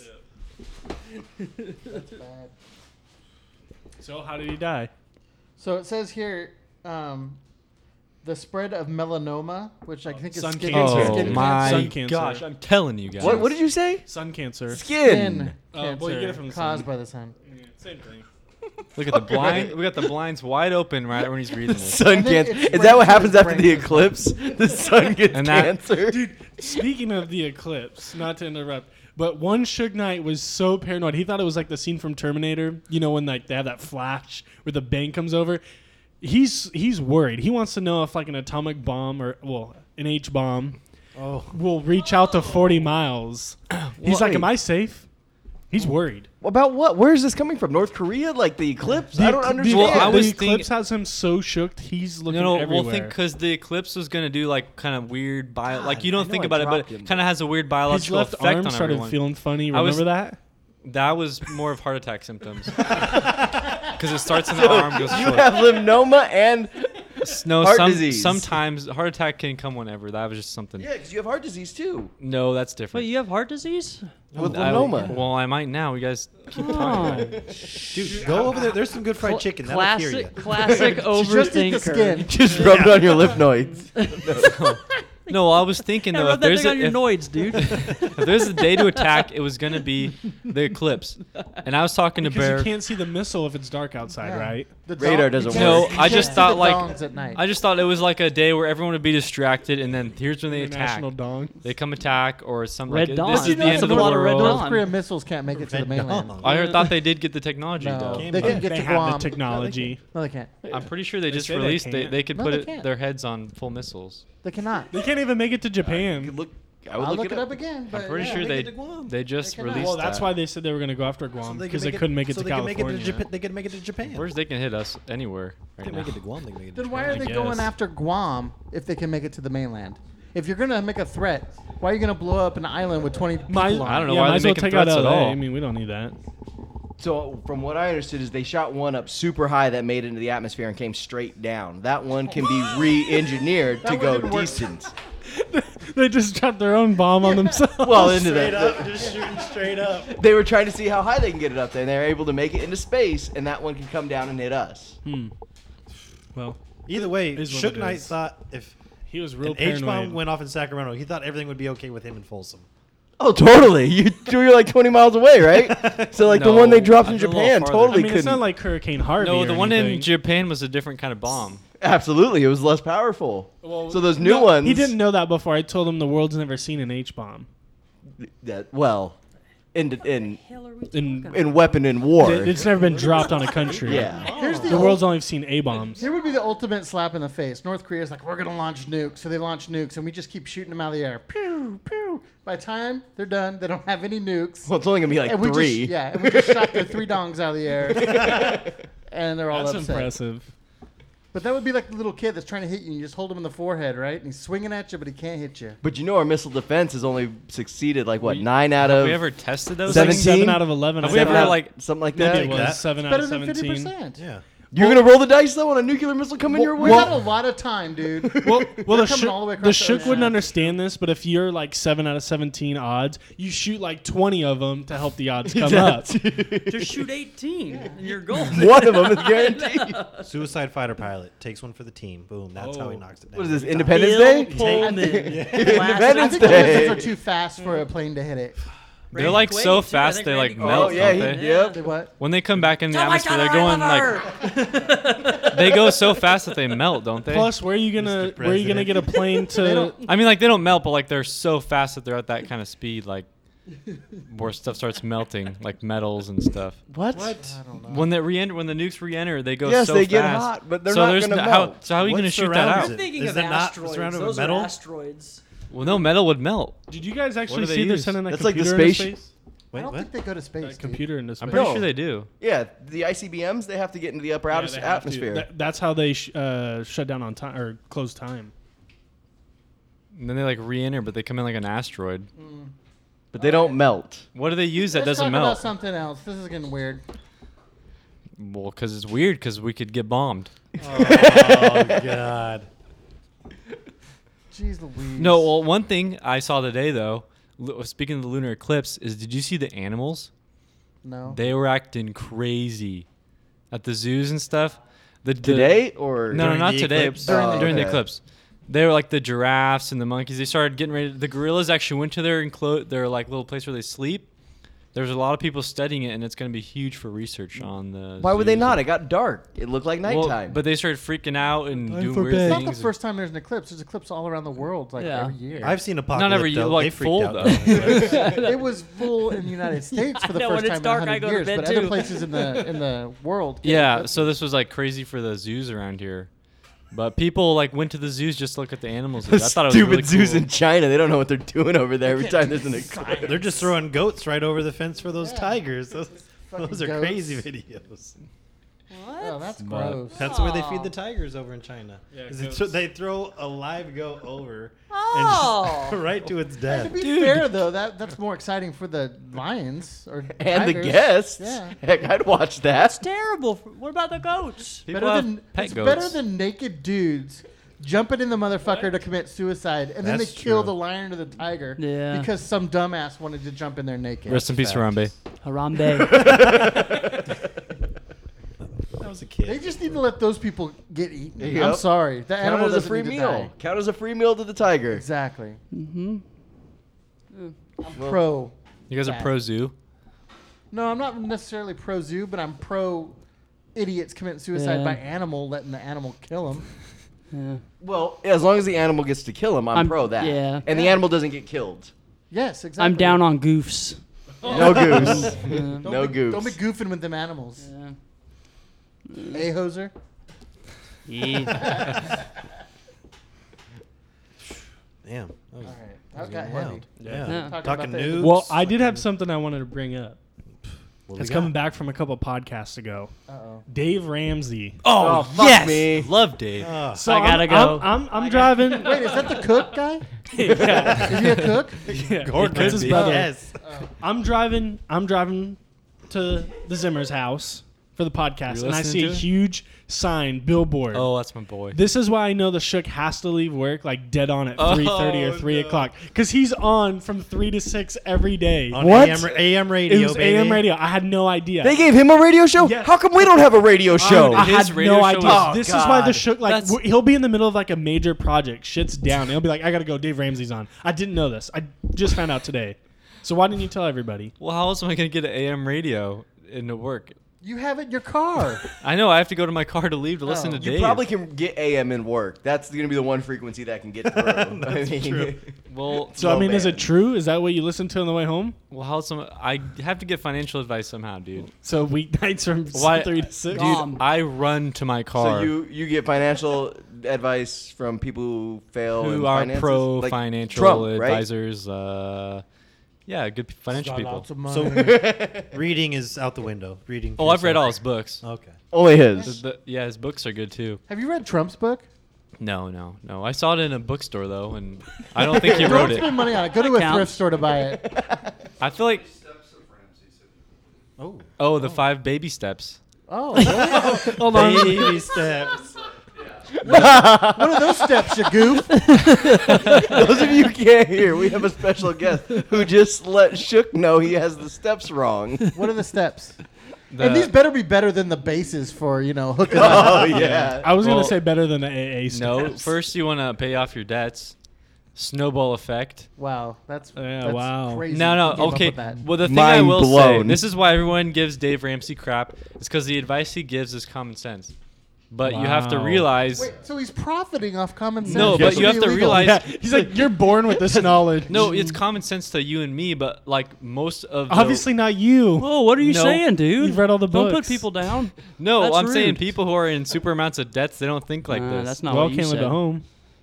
Speaker 7: That's bad.
Speaker 3: So how did he die?
Speaker 7: So it says here, um, the spread of melanoma, which I think is
Speaker 3: Sun
Speaker 7: skin,
Speaker 3: cancer.
Speaker 8: Oh
Speaker 7: skin
Speaker 8: my
Speaker 3: Sun cancer.
Speaker 8: gosh! I'm telling you guys.
Speaker 5: What? What did you say?
Speaker 3: Sun cancer.
Speaker 5: Skin.
Speaker 7: Skin
Speaker 3: Oh,
Speaker 7: cancer
Speaker 3: well, you get it from the
Speaker 7: caused
Speaker 3: sun.
Speaker 7: by the sun.
Speaker 3: Yeah, same thing.
Speaker 8: Look at the blind. We got the blinds wide open right when he's reading this.
Speaker 5: Sun
Speaker 7: I think
Speaker 5: cancer.
Speaker 7: it's
Speaker 5: Is
Speaker 7: brain
Speaker 5: that what
Speaker 7: to
Speaker 5: happens
Speaker 7: his
Speaker 5: after the
Speaker 7: brain.
Speaker 5: eclipse? The sun gets
Speaker 8: And that-
Speaker 5: cancer.
Speaker 3: Dude, speaking of the eclipse, not to interrupt, but one Suge Knight was so paranoid. He thought it was like the scene from Terminator. You know when like they have that flash where the bank comes over. He's he's worried. He wants to know if like an atomic bomb or well an H bomb
Speaker 6: Oh,
Speaker 3: will reach out to forty miles. He's like,
Speaker 5: Wait.
Speaker 3: "Am I safe?" He's worried.
Speaker 5: About what? Where is this coming from? North Korea? Like the eclipse? I don't
Speaker 3: ecl-
Speaker 5: understand.
Speaker 8: Well, I
Speaker 3: the
Speaker 8: was
Speaker 3: eclipse
Speaker 8: think-
Speaker 3: has him so shook. He's looking
Speaker 8: No, no,
Speaker 3: everywhere.
Speaker 8: we'll think because the eclipse was gonna do like kind of weird bio. Like you
Speaker 5: I
Speaker 8: don't
Speaker 5: know
Speaker 8: think
Speaker 5: I
Speaker 8: about it,
Speaker 5: dropped
Speaker 8: but
Speaker 5: him.
Speaker 8: kind of has a weird
Speaker 3: his
Speaker 8: biological
Speaker 3: left
Speaker 8: effect
Speaker 3: arm
Speaker 8: on
Speaker 3: started
Speaker 8: everyone.
Speaker 3: feeling funny.
Speaker 8: I was-
Speaker 3: Remember that?
Speaker 8: That was more of heart attack symptoms. Because it starts in the arm, goes
Speaker 5: you
Speaker 8: short.
Speaker 5: have lymphoma and
Speaker 8: No,
Speaker 5: heart
Speaker 8: some,
Speaker 5: disease.
Speaker 8: sometimes heart attack can come whenever. That was just something.
Speaker 5: yeah, because you have heart disease too.
Speaker 8: No, that's different.
Speaker 1: Wait, you have heart disease?
Speaker 5: With
Speaker 8: I-
Speaker 5: lymphoma.
Speaker 8: well, I might now. You guys keep talking.
Speaker 1: Oh.
Speaker 6: dude, go over there. There's some good fried chicken. That'll cure you.
Speaker 1: Classic, classic
Speaker 7: Just eat the
Speaker 1: overthinker.
Speaker 7: skin.
Speaker 5: Just rub it on your lymph nodes.
Speaker 8: No, I was thinking
Speaker 1: Yeah,
Speaker 8: though,
Speaker 1: rub
Speaker 8: if
Speaker 1: that
Speaker 8: there's
Speaker 1: thing
Speaker 8: a,
Speaker 1: on your
Speaker 8: if,
Speaker 1: noids, dude.
Speaker 8: if there's a day to attack, it was gonna be the eclipse. And I was talking to
Speaker 3: Because
Speaker 8: Bear.
Speaker 3: you can't see the missile if it's dark outside,
Speaker 7: Yeah.
Speaker 3: right?
Speaker 7: The
Speaker 5: Radar
Speaker 7: dong-
Speaker 5: doesn't
Speaker 7: you
Speaker 8: No,
Speaker 7: can't- you
Speaker 8: I
Speaker 7: can't
Speaker 8: just
Speaker 7: see
Speaker 8: thought,
Speaker 7: the
Speaker 8: like-
Speaker 7: dongs at night.
Speaker 8: I just thought it was like a day where everyone would be distracted, and then here's when they attack.
Speaker 3: International dong.
Speaker 8: They come attack or something.
Speaker 1: Red
Speaker 8: like,
Speaker 1: Dawn.
Speaker 8: This is
Speaker 1: Did
Speaker 8: the
Speaker 1: you
Speaker 8: end
Speaker 1: know
Speaker 8: of the
Speaker 1: there's a lot of Red
Speaker 8: world.
Speaker 1: Dawn?
Speaker 7: North Korean missiles can't make it to the
Speaker 6: Red
Speaker 7: mainland.
Speaker 6: Dawn.
Speaker 8: I heard, thought they did get the technology
Speaker 7: No,
Speaker 8: though.
Speaker 7: they can get
Speaker 3: they
Speaker 7: to
Speaker 3: have
Speaker 7: Guam.
Speaker 3: the technology.
Speaker 7: No, they can't.
Speaker 8: I'm pretty sure they,
Speaker 3: They
Speaker 8: just
Speaker 3: say they
Speaker 8: released. They,
Speaker 3: can't.
Speaker 8: they could
Speaker 7: No,
Speaker 8: put
Speaker 7: they
Speaker 8: it,
Speaker 7: can't.
Speaker 8: their heads on full missiles.
Speaker 7: They cannot.
Speaker 3: They can't even make it to Japan.
Speaker 5: Look, I would
Speaker 7: I'll
Speaker 5: look,
Speaker 7: look it up again. But
Speaker 8: I'm pretty
Speaker 7: yeah.
Speaker 8: sure
Speaker 6: make
Speaker 8: they
Speaker 6: it to Guam.
Speaker 8: they just
Speaker 7: They cannot.
Speaker 8: released
Speaker 3: Well, that's
Speaker 8: that.
Speaker 3: why they said they were going to go after Guam
Speaker 6: So
Speaker 3: because
Speaker 6: can
Speaker 3: they,
Speaker 6: make
Speaker 3: couldn't make it
Speaker 6: so
Speaker 3: to
Speaker 6: they can make it
Speaker 3: California.
Speaker 6: to Japan. They can make it to Japan.
Speaker 8: Where's they can hit us anywhere
Speaker 6: They
Speaker 8: right
Speaker 6: can
Speaker 8: now.
Speaker 6: make it to Guam. They can make it to
Speaker 7: Then why
Speaker 6: Japan.
Speaker 7: are they
Speaker 3: I
Speaker 7: going
Speaker 3: guess.
Speaker 7: after Guam if they can make it to the mainland? If you're gonna make a threat, why are you gonna blow up an island with twenty people
Speaker 3: Might,
Speaker 7: on?
Speaker 8: I don't know
Speaker 3: yeah,
Speaker 8: why
Speaker 3: might
Speaker 8: they
Speaker 3: as well
Speaker 8: making
Speaker 3: take out
Speaker 8: threats at
Speaker 3: L A.
Speaker 8: all.
Speaker 3: I mean, we don't need that.
Speaker 5: So from what I understood is they shot one up super high that made it into the atmosphere and came straight down. That one can be re-engineered to
Speaker 7: That
Speaker 5: go
Speaker 7: one didn't work.
Speaker 5: decent.
Speaker 3: They just dropped their own bomb on themselves.
Speaker 5: Well, into
Speaker 6: Straight
Speaker 5: the,
Speaker 6: up, just shooting straight up.
Speaker 5: they were trying to see how high they can get it up there, and they were able to make it into space, and that one can come down and hit us.
Speaker 3: Hmm. Well,
Speaker 6: Either way,
Speaker 3: Is what
Speaker 6: Suge
Speaker 3: it
Speaker 6: Knight
Speaker 3: is.
Speaker 6: thought if
Speaker 3: He was real
Speaker 6: And H-bomb
Speaker 3: paranoid.
Speaker 6: went off in Sacramento. He thought everything would be okay with him in Folsom.
Speaker 5: Oh, totally. You two are like twenty miles away, right? So like the one they
Speaker 8: No,
Speaker 5: dropped
Speaker 8: I
Speaker 5: in
Speaker 8: was a little
Speaker 5: Japan
Speaker 8: farther.
Speaker 3: I
Speaker 5: totally
Speaker 3: mean,
Speaker 5: couldn't.
Speaker 3: it's not like Hurricane Harvey.
Speaker 8: No,
Speaker 3: or
Speaker 8: the one
Speaker 3: anything.
Speaker 8: in Japan was a different kind of bomb.
Speaker 5: Absolutely, it was less powerful.
Speaker 3: Well,
Speaker 5: so those new
Speaker 3: no,
Speaker 5: ones.
Speaker 3: He didn't know that before. I told him the world's never seen an H bomb.
Speaker 5: That, well, in in
Speaker 3: In,
Speaker 5: in weapon in war.
Speaker 3: it- it's never been dropped on a country.
Speaker 5: yeah.
Speaker 7: Here's the,
Speaker 3: The
Speaker 7: ul-
Speaker 3: world's only seen A bombs.
Speaker 7: Here would be the ultimate slap in the face. North Korea's like, we're going to launch nukes. So they launch nukes, and we just keep shooting them out of the air. Pew, pew. By the time they're done, they don't have any nukes.
Speaker 5: Well, it's only gonna be like
Speaker 7: and we
Speaker 5: three.
Speaker 7: Just, yeah, and we just shot their three dongs out of the air. And they're all
Speaker 3: That's
Speaker 7: upset.
Speaker 3: impressive.
Speaker 7: But that would be like the little kid that's trying to hit you, and you just hold him in the forehead, right? And he's swinging at you, but he can't hit you.
Speaker 5: But you know our missile defense has only succeeded like what
Speaker 8: We-
Speaker 5: nine out
Speaker 8: Have
Speaker 5: of
Speaker 8: we ever tested those?
Speaker 3: It's like
Speaker 5: Seventeen?
Speaker 8: things?
Speaker 3: seven out of eleven.
Speaker 8: Have
Speaker 3: I
Speaker 8: we
Speaker 3: think.
Speaker 8: ever,
Speaker 5: Seven out-
Speaker 8: like-
Speaker 5: something like
Speaker 3: Maybe
Speaker 5: that?
Speaker 3: it was
Speaker 6: that.
Speaker 3: seven out
Speaker 7: Better
Speaker 3: of
Speaker 7: than fifty
Speaker 3: seventeen.
Speaker 7: percent.
Speaker 6: Yeah.
Speaker 5: You're gonna roll the dice though on a nuclear missile coming your way.
Speaker 7: We got a lot of time, dude.
Speaker 3: Well, well, the,
Speaker 7: coming
Speaker 3: shook,
Speaker 7: all the way
Speaker 3: the
Speaker 7: across the
Speaker 3: shook
Speaker 7: ocean.
Speaker 3: wouldn't understand this, but if you're like seven out of seventeen odds, you shoot like twenty of them to help the odds come up.
Speaker 1: Just shoot eighteen and you're golden.
Speaker 5: One of them is guaranteed.
Speaker 6: Suicide fighter pilot takes one for the team. Boom. That's how he
Speaker 3: Oh.
Speaker 6: knocks it down.
Speaker 5: What is this?
Speaker 6: every time.
Speaker 5: Independence
Speaker 1: Bill
Speaker 5: Day?
Speaker 1: Pullman.
Speaker 5: Independence
Speaker 7: I think
Speaker 5: Day.
Speaker 7: the missiles are too fast for a plane to hit it.
Speaker 8: They're like
Speaker 1: Randy
Speaker 8: so
Speaker 1: Quaid, too. I
Speaker 8: fast
Speaker 1: think
Speaker 8: they like
Speaker 1: Randy
Speaker 8: melt.
Speaker 5: Oh yeah, he,
Speaker 8: don't they?
Speaker 5: yep.
Speaker 7: They what?
Speaker 8: When they come back in the
Speaker 1: Oh my
Speaker 8: atmosphere,
Speaker 1: God,
Speaker 8: they're
Speaker 1: I
Speaker 8: going
Speaker 1: love
Speaker 8: like they go so fast that they melt, don't they?
Speaker 3: Plus, where are you gonna
Speaker 6: Mister
Speaker 3: where are you gonna get a plane to?
Speaker 8: I mean, like they don't melt, but like they're so fast that they're at that kind of speed, like where stuff starts melting, like metals and stuff.
Speaker 5: What?
Speaker 7: I don't know.
Speaker 8: When they re-enter, when the nukes re-enter, they go
Speaker 5: Yes,
Speaker 8: so
Speaker 5: they
Speaker 8: fast.
Speaker 5: get hot, but they're
Speaker 8: so
Speaker 5: not
Speaker 8: there's
Speaker 5: gonna
Speaker 8: no- how,
Speaker 5: melt.
Speaker 8: So how are you
Speaker 6: What
Speaker 8: gonna shoot that
Speaker 6: surrounds
Speaker 8: out?
Speaker 6: it?
Speaker 1: I'm thinking
Speaker 6: Is
Speaker 1: of
Speaker 6: it not
Speaker 1: asteroids.
Speaker 6: surrounded with
Speaker 1: Those
Speaker 6: metal?
Speaker 1: are asteroids.
Speaker 8: Well, no metal would melt.
Speaker 3: Did you guys actually
Speaker 8: do they
Speaker 3: see they're
Speaker 8: use?
Speaker 3: sending that
Speaker 5: That's like the
Speaker 3: computer into
Speaker 5: space-
Speaker 3: space?
Speaker 6: Wait,
Speaker 7: I don't
Speaker 6: what?
Speaker 7: think they go to space.
Speaker 3: That
Speaker 7: dude.
Speaker 3: computer into space.
Speaker 8: I'm pretty
Speaker 5: No.
Speaker 8: sure they do.
Speaker 5: Yeah, the I C B Ms they have to get into the upper
Speaker 3: Yeah,
Speaker 5: outer
Speaker 3: they have to.
Speaker 5: atmosphere.
Speaker 3: That- that's how they sh- uh, shut down on time or close time.
Speaker 8: And then they like re-enter, but they come in like an asteroid.
Speaker 5: But they don't melt.
Speaker 8: What do they use that
Speaker 7: Let's
Speaker 8: doesn't
Speaker 7: talk about
Speaker 8: melt?
Speaker 7: something else. This is getting weird.
Speaker 8: Well, because it's weird, because we could get bombed.
Speaker 6: Oh God.
Speaker 7: Jeez Louise.
Speaker 8: No, well, one thing I saw today though, lu- speaking of the lunar eclipse, is did you see the animals?
Speaker 7: No.
Speaker 8: They were acting crazy at the zoos and stuff. The, the-
Speaker 5: Today or
Speaker 8: No, no,
Speaker 6: During
Speaker 8: not
Speaker 6: the
Speaker 8: today.
Speaker 6: eclipse?
Speaker 8: During,
Speaker 5: Oh,
Speaker 8: the, during the
Speaker 5: okay.
Speaker 8: eclipse, they were like the giraffes and the monkeys. They started getting ready. The gorillas actually went to their enclo- their like little place where they sleep. There's a lot of people studying it, and it's going to be huge for research on the.
Speaker 5: Why would they
Speaker 8: zoos
Speaker 5: not?
Speaker 8: and-
Speaker 5: It got dark. It looked like
Speaker 8: Well,
Speaker 5: nighttime.
Speaker 8: but they started freaking out and
Speaker 5: Time
Speaker 8: doing
Speaker 5: for
Speaker 8: weird
Speaker 5: bed.
Speaker 7: It's
Speaker 8: things.
Speaker 7: not the first time there's an eclipse. There's eclipse all around the world, like
Speaker 1: Yeah.
Speaker 7: every year.
Speaker 6: I've seen Apocalypse.
Speaker 8: Not every year,
Speaker 6: though.
Speaker 8: like
Speaker 6: They freaked
Speaker 8: full
Speaker 6: out.
Speaker 8: though.
Speaker 7: it was full in the United States for the
Speaker 1: I know,
Speaker 7: first
Speaker 1: when
Speaker 7: time
Speaker 1: it's dark,
Speaker 7: in
Speaker 1: I
Speaker 7: one
Speaker 1: go
Speaker 7: hundred
Speaker 1: to
Speaker 7: years,
Speaker 1: bed
Speaker 7: but other
Speaker 1: too.
Speaker 7: places in the in the world. get
Speaker 8: Yeah,
Speaker 7: eclipses.
Speaker 8: so this was like crazy for the zoos around here. But people like went to the zoos just to look at the animals. I thought it was
Speaker 5: Stupid
Speaker 8: really
Speaker 5: zoos
Speaker 8: cool.
Speaker 5: in China. They don't know what they're doing over there every time there's an eclipse.
Speaker 6: They're just throwing goats right over the fence for those
Speaker 7: Yeah.
Speaker 6: tigers. Those,
Speaker 7: Fucking
Speaker 6: those are
Speaker 7: goats.
Speaker 6: crazy videos.
Speaker 7: Oh, that's
Speaker 8: But-
Speaker 7: gross.
Speaker 6: That's the way they
Speaker 1: Aw.
Speaker 6: feed the tigers over in China.
Speaker 3: Yeah,
Speaker 6: Is they,
Speaker 3: goats.
Speaker 6: thro- they throw a live goat over
Speaker 1: Oh.
Speaker 6: and just right to its
Speaker 7: to
Speaker 6: death.
Speaker 7: be fair, though, that that's more exciting for the lions or
Speaker 5: And the
Speaker 7: tigers.
Speaker 5: guests.
Speaker 7: Yeah.
Speaker 5: Heck, I'd watch
Speaker 1: That's
Speaker 5: that.
Speaker 1: terrible. What about the goats?
Speaker 8: People
Speaker 7: Better
Speaker 8: have
Speaker 7: than
Speaker 8: pet
Speaker 7: it's
Speaker 8: goats.
Speaker 7: better than naked dudes jumping in the motherfucker to commit suicide, and then
Speaker 6: That's
Speaker 7: they kill
Speaker 6: true.
Speaker 7: the lion or the tiger
Speaker 1: Yeah.
Speaker 7: because some dumbass wanted to jump in there naked.
Speaker 8: Rest in peace,
Speaker 6: Fact.
Speaker 8: Harambe.
Speaker 1: Harambe.
Speaker 6: That was a
Speaker 7: They
Speaker 6: kid.
Speaker 7: just need to let those people get eaten.
Speaker 5: Yep.
Speaker 7: I'm sorry, the
Speaker 5: Count
Speaker 7: animal
Speaker 5: it as a
Speaker 7: doesn't
Speaker 5: free
Speaker 7: need to
Speaker 5: meal.
Speaker 7: die.
Speaker 5: Count as a free meal to the tiger.
Speaker 7: Exactly.
Speaker 1: mm-hmm.
Speaker 7: I'm pro.
Speaker 8: You guys are
Speaker 7: Bad.
Speaker 8: pro zoo.
Speaker 7: No, I'm not necessarily pro zoo, but I'm pro idiots committing suicide
Speaker 1: Yeah.
Speaker 7: by animal, letting the animal kill them.
Speaker 1: Yeah.
Speaker 5: Well, as long as the animal gets to kill him, I'm,
Speaker 1: I'm-
Speaker 5: pro that.
Speaker 1: yeah.
Speaker 5: And the
Speaker 7: Yeah.
Speaker 5: animal doesn't get killed.
Speaker 7: Yes, exactly.
Speaker 1: I'm down on goofs.
Speaker 5: No goose.
Speaker 1: Yeah.
Speaker 7: Don't
Speaker 5: no
Speaker 7: be,
Speaker 5: goose.
Speaker 7: Don't be goofing with them animals.
Speaker 1: Yeah.
Speaker 7: A hoser.
Speaker 1: Yeah.
Speaker 6: Damn. That was,
Speaker 7: All right,
Speaker 6: that
Speaker 7: that
Speaker 6: was
Speaker 7: got
Speaker 6: getting
Speaker 7: heavy.
Speaker 6: wild. Yeah.
Speaker 1: Yeah.
Speaker 7: Talking
Speaker 6: Talking
Speaker 7: about the-
Speaker 6: news.
Speaker 3: Well, I did have something I wanted to bring up.
Speaker 6: What we
Speaker 3: It's
Speaker 6: got?
Speaker 3: coming back from a couple podcasts ago.
Speaker 7: Uh-oh.
Speaker 3: Dave Ramsey.
Speaker 5: Oh, fuck
Speaker 8: yes,
Speaker 5: me.
Speaker 8: love Dave.
Speaker 6: Ah.
Speaker 3: So
Speaker 1: I gotta
Speaker 3: I'm,
Speaker 1: go.
Speaker 3: I'm, I'm, I'm driving.
Speaker 7: Wait, is that the cook guy?
Speaker 3: yeah.
Speaker 7: Is he a cook?
Speaker 3: yeah.
Speaker 6: Gordon
Speaker 3: It's his
Speaker 6: Ramsay.
Speaker 3: brother.
Speaker 6: Yes.
Speaker 3: I'm driving. I'm driving to the Zimmer's house for the podcast,
Speaker 8: You're
Speaker 3: and I
Speaker 8: listening
Speaker 3: see a
Speaker 8: to it?
Speaker 3: huge sign, billboard.
Speaker 8: Oh, that's my boy.
Speaker 3: This is why I know the Shook has to leave work like dead on at
Speaker 8: Oh,
Speaker 3: three thirty or three
Speaker 8: no.
Speaker 3: o'clock because he's on from three to six every day.
Speaker 6: On
Speaker 5: What?
Speaker 6: A M, A M
Speaker 3: It
Speaker 6: radio,
Speaker 3: was
Speaker 6: baby.
Speaker 3: A M radio. I had no idea.
Speaker 5: They gave him a radio show?
Speaker 3: Yes.
Speaker 5: How come we don't have a radio show?
Speaker 3: I
Speaker 8: His
Speaker 3: had
Speaker 8: radio
Speaker 3: no
Speaker 8: show
Speaker 3: idea.
Speaker 8: was-
Speaker 3: this
Speaker 5: Oh,
Speaker 3: is why the
Speaker 5: God.
Speaker 3: Shook like
Speaker 8: That's-
Speaker 3: w- he'll be in the middle of like a major project, shit's down, and he'll be like, "I gotta go." Dave Ramsey's on. I didn't know this. I just found out today. So why didn't you tell everybody?
Speaker 8: Well, how else am I gonna get an A M radio into work?
Speaker 7: You have it in your car.
Speaker 8: I know I have to go to my car to leave to listen
Speaker 7: Oh.
Speaker 8: to
Speaker 5: You
Speaker 8: Dave.
Speaker 5: probably can get A M in work. That's going to be the one frequency that can get through. I mean,
Speaker 8: Well,
Speaker 3: So I
Speaker 5: Oh,
Speaker 3: mean, is
Speaker 5: man.
Speaker 3: it true? Is that what you listen to on the way home?
Speaker 8: well, how else am I I have to get financial advice somehow, dude.
Speaker 3: So weeknights from
Speaker 8: Why,
Speaker 3: three to six.
Speaker 8: dude?
Speaker 1: Um,
Speaker 8: I run to my car.
Speaker 5: So you you get financial advice from people who fail in
Speaker 8: who are
Speaker 5: finances?
Speaker 8: pro
Speaker 5: Like
Speaker 8: financial
Speaker 5: Trump, right?
Speaker 8: advisors? Uh, yeah, good financial
Speaker 7: Got
Speaker 8: people.
Speaker 7: lots of money.
Speaker 6: So reading is out the window. Reading.
Speaker 8: Oh,
Speaker 6: for
Speaker 8: I've read all his
Speaker 6: yourself.
Speaker 8: books.
Speaker 6: Okay.
Speaker 5: Only
Speaker 8: The-
Speaker 5: his.
Speaker 8: the- yeah, his books are good too.
Speaker 7: Have you read Trump's book?
Speaker 8: No, no, no. I saw it in a bookstore though, and I don't think he wrote
Speaker 7: Don't
Speaker 8: it.
Speaker 7: spend money on it. Go to a
Speaker 1: counts.
Speaker 7: thrift store to buy it.
Speaker 8: I feel like
Speaker 6: Oh.
Speaker 8: oh, the five baby steps.
Speaker 7: Oh, really?
Speaker 3: Hold on.
Speaker 6: Baby steps.
Speaker 7: What are those steps, you goof?
Speaker 5: Those of you who can't hear, we have a special guest who just let Shook know he has the steps wrong.
Speaker 7: What are the steps?
Speaker 8: The-
Speaker 7: and these better be better than the bases for, you know, hooking up.
Speaker 5: Oh, yeah.
Speaker 3: I was
Speaker 8: Well,
Speaker 3: gonna say better than the A A.
Speaker 8: no,
Speaker 3: steps.
Speaker 8: first you want to pay off your debts. Snowball effect.
Speaker 7: Wow, that's,
Speaker 3: Yeah,
Speaker 7: that's
Speaker 3: wow.
Speaker 7: crazy.
Speaker 8: No,
Speaker 7: You
Speaker 8: no,
Speaker 7: came up
Speaker 8: okay.
Speaker 7: with that.
Speaker 8: Well, the thing I
Speaker 5: Mind
Speaker 8: will
Speaker 5: blown.
Speaker 8: say, this is why everyone gives Dave Ramsey crap, is because the advice he gives is common sense. But you have to
Speaker 3: Wow.
Speaker 8: realize.
Speaker 7: Wait, so he's profiting off common sense?
Speaker 8: No,
Speaker 7: This
Speaker 8: but
Speaker 7: would
Speaker 8: you have
Speaker 7: be
Speaker 8: to
Speaker 7: illegal.
Speaker 8: realize-
Speaker 3: Yeah, he's like, you're born with this knowledge.
Speaker 8: No, it's common sense to you and me, but like most of the,
Speaker 3: obviously not you.
Speaker 1: Oh, what are you
Speaker 8: No.
Speaker 1: saying, dude?
Speaker 3: You've read all the
Speaker 1: Don't put
Speaker 3: books.
Speaker 1: people down.
Speaker 8: No,
Speaker 1: That's
Speaker 8: I'm saying
Speaker 1: rude.
Speaker 8: people who are in super amounts of debts, they don't think like
Speaker 1: Uh,
Speaker 8: this.
Speaker 1: That's not
Speaker 3: well,
Speaker 1: what you
Speaker 3: can't live
Speaker 1: said.
Speaker 3: at home.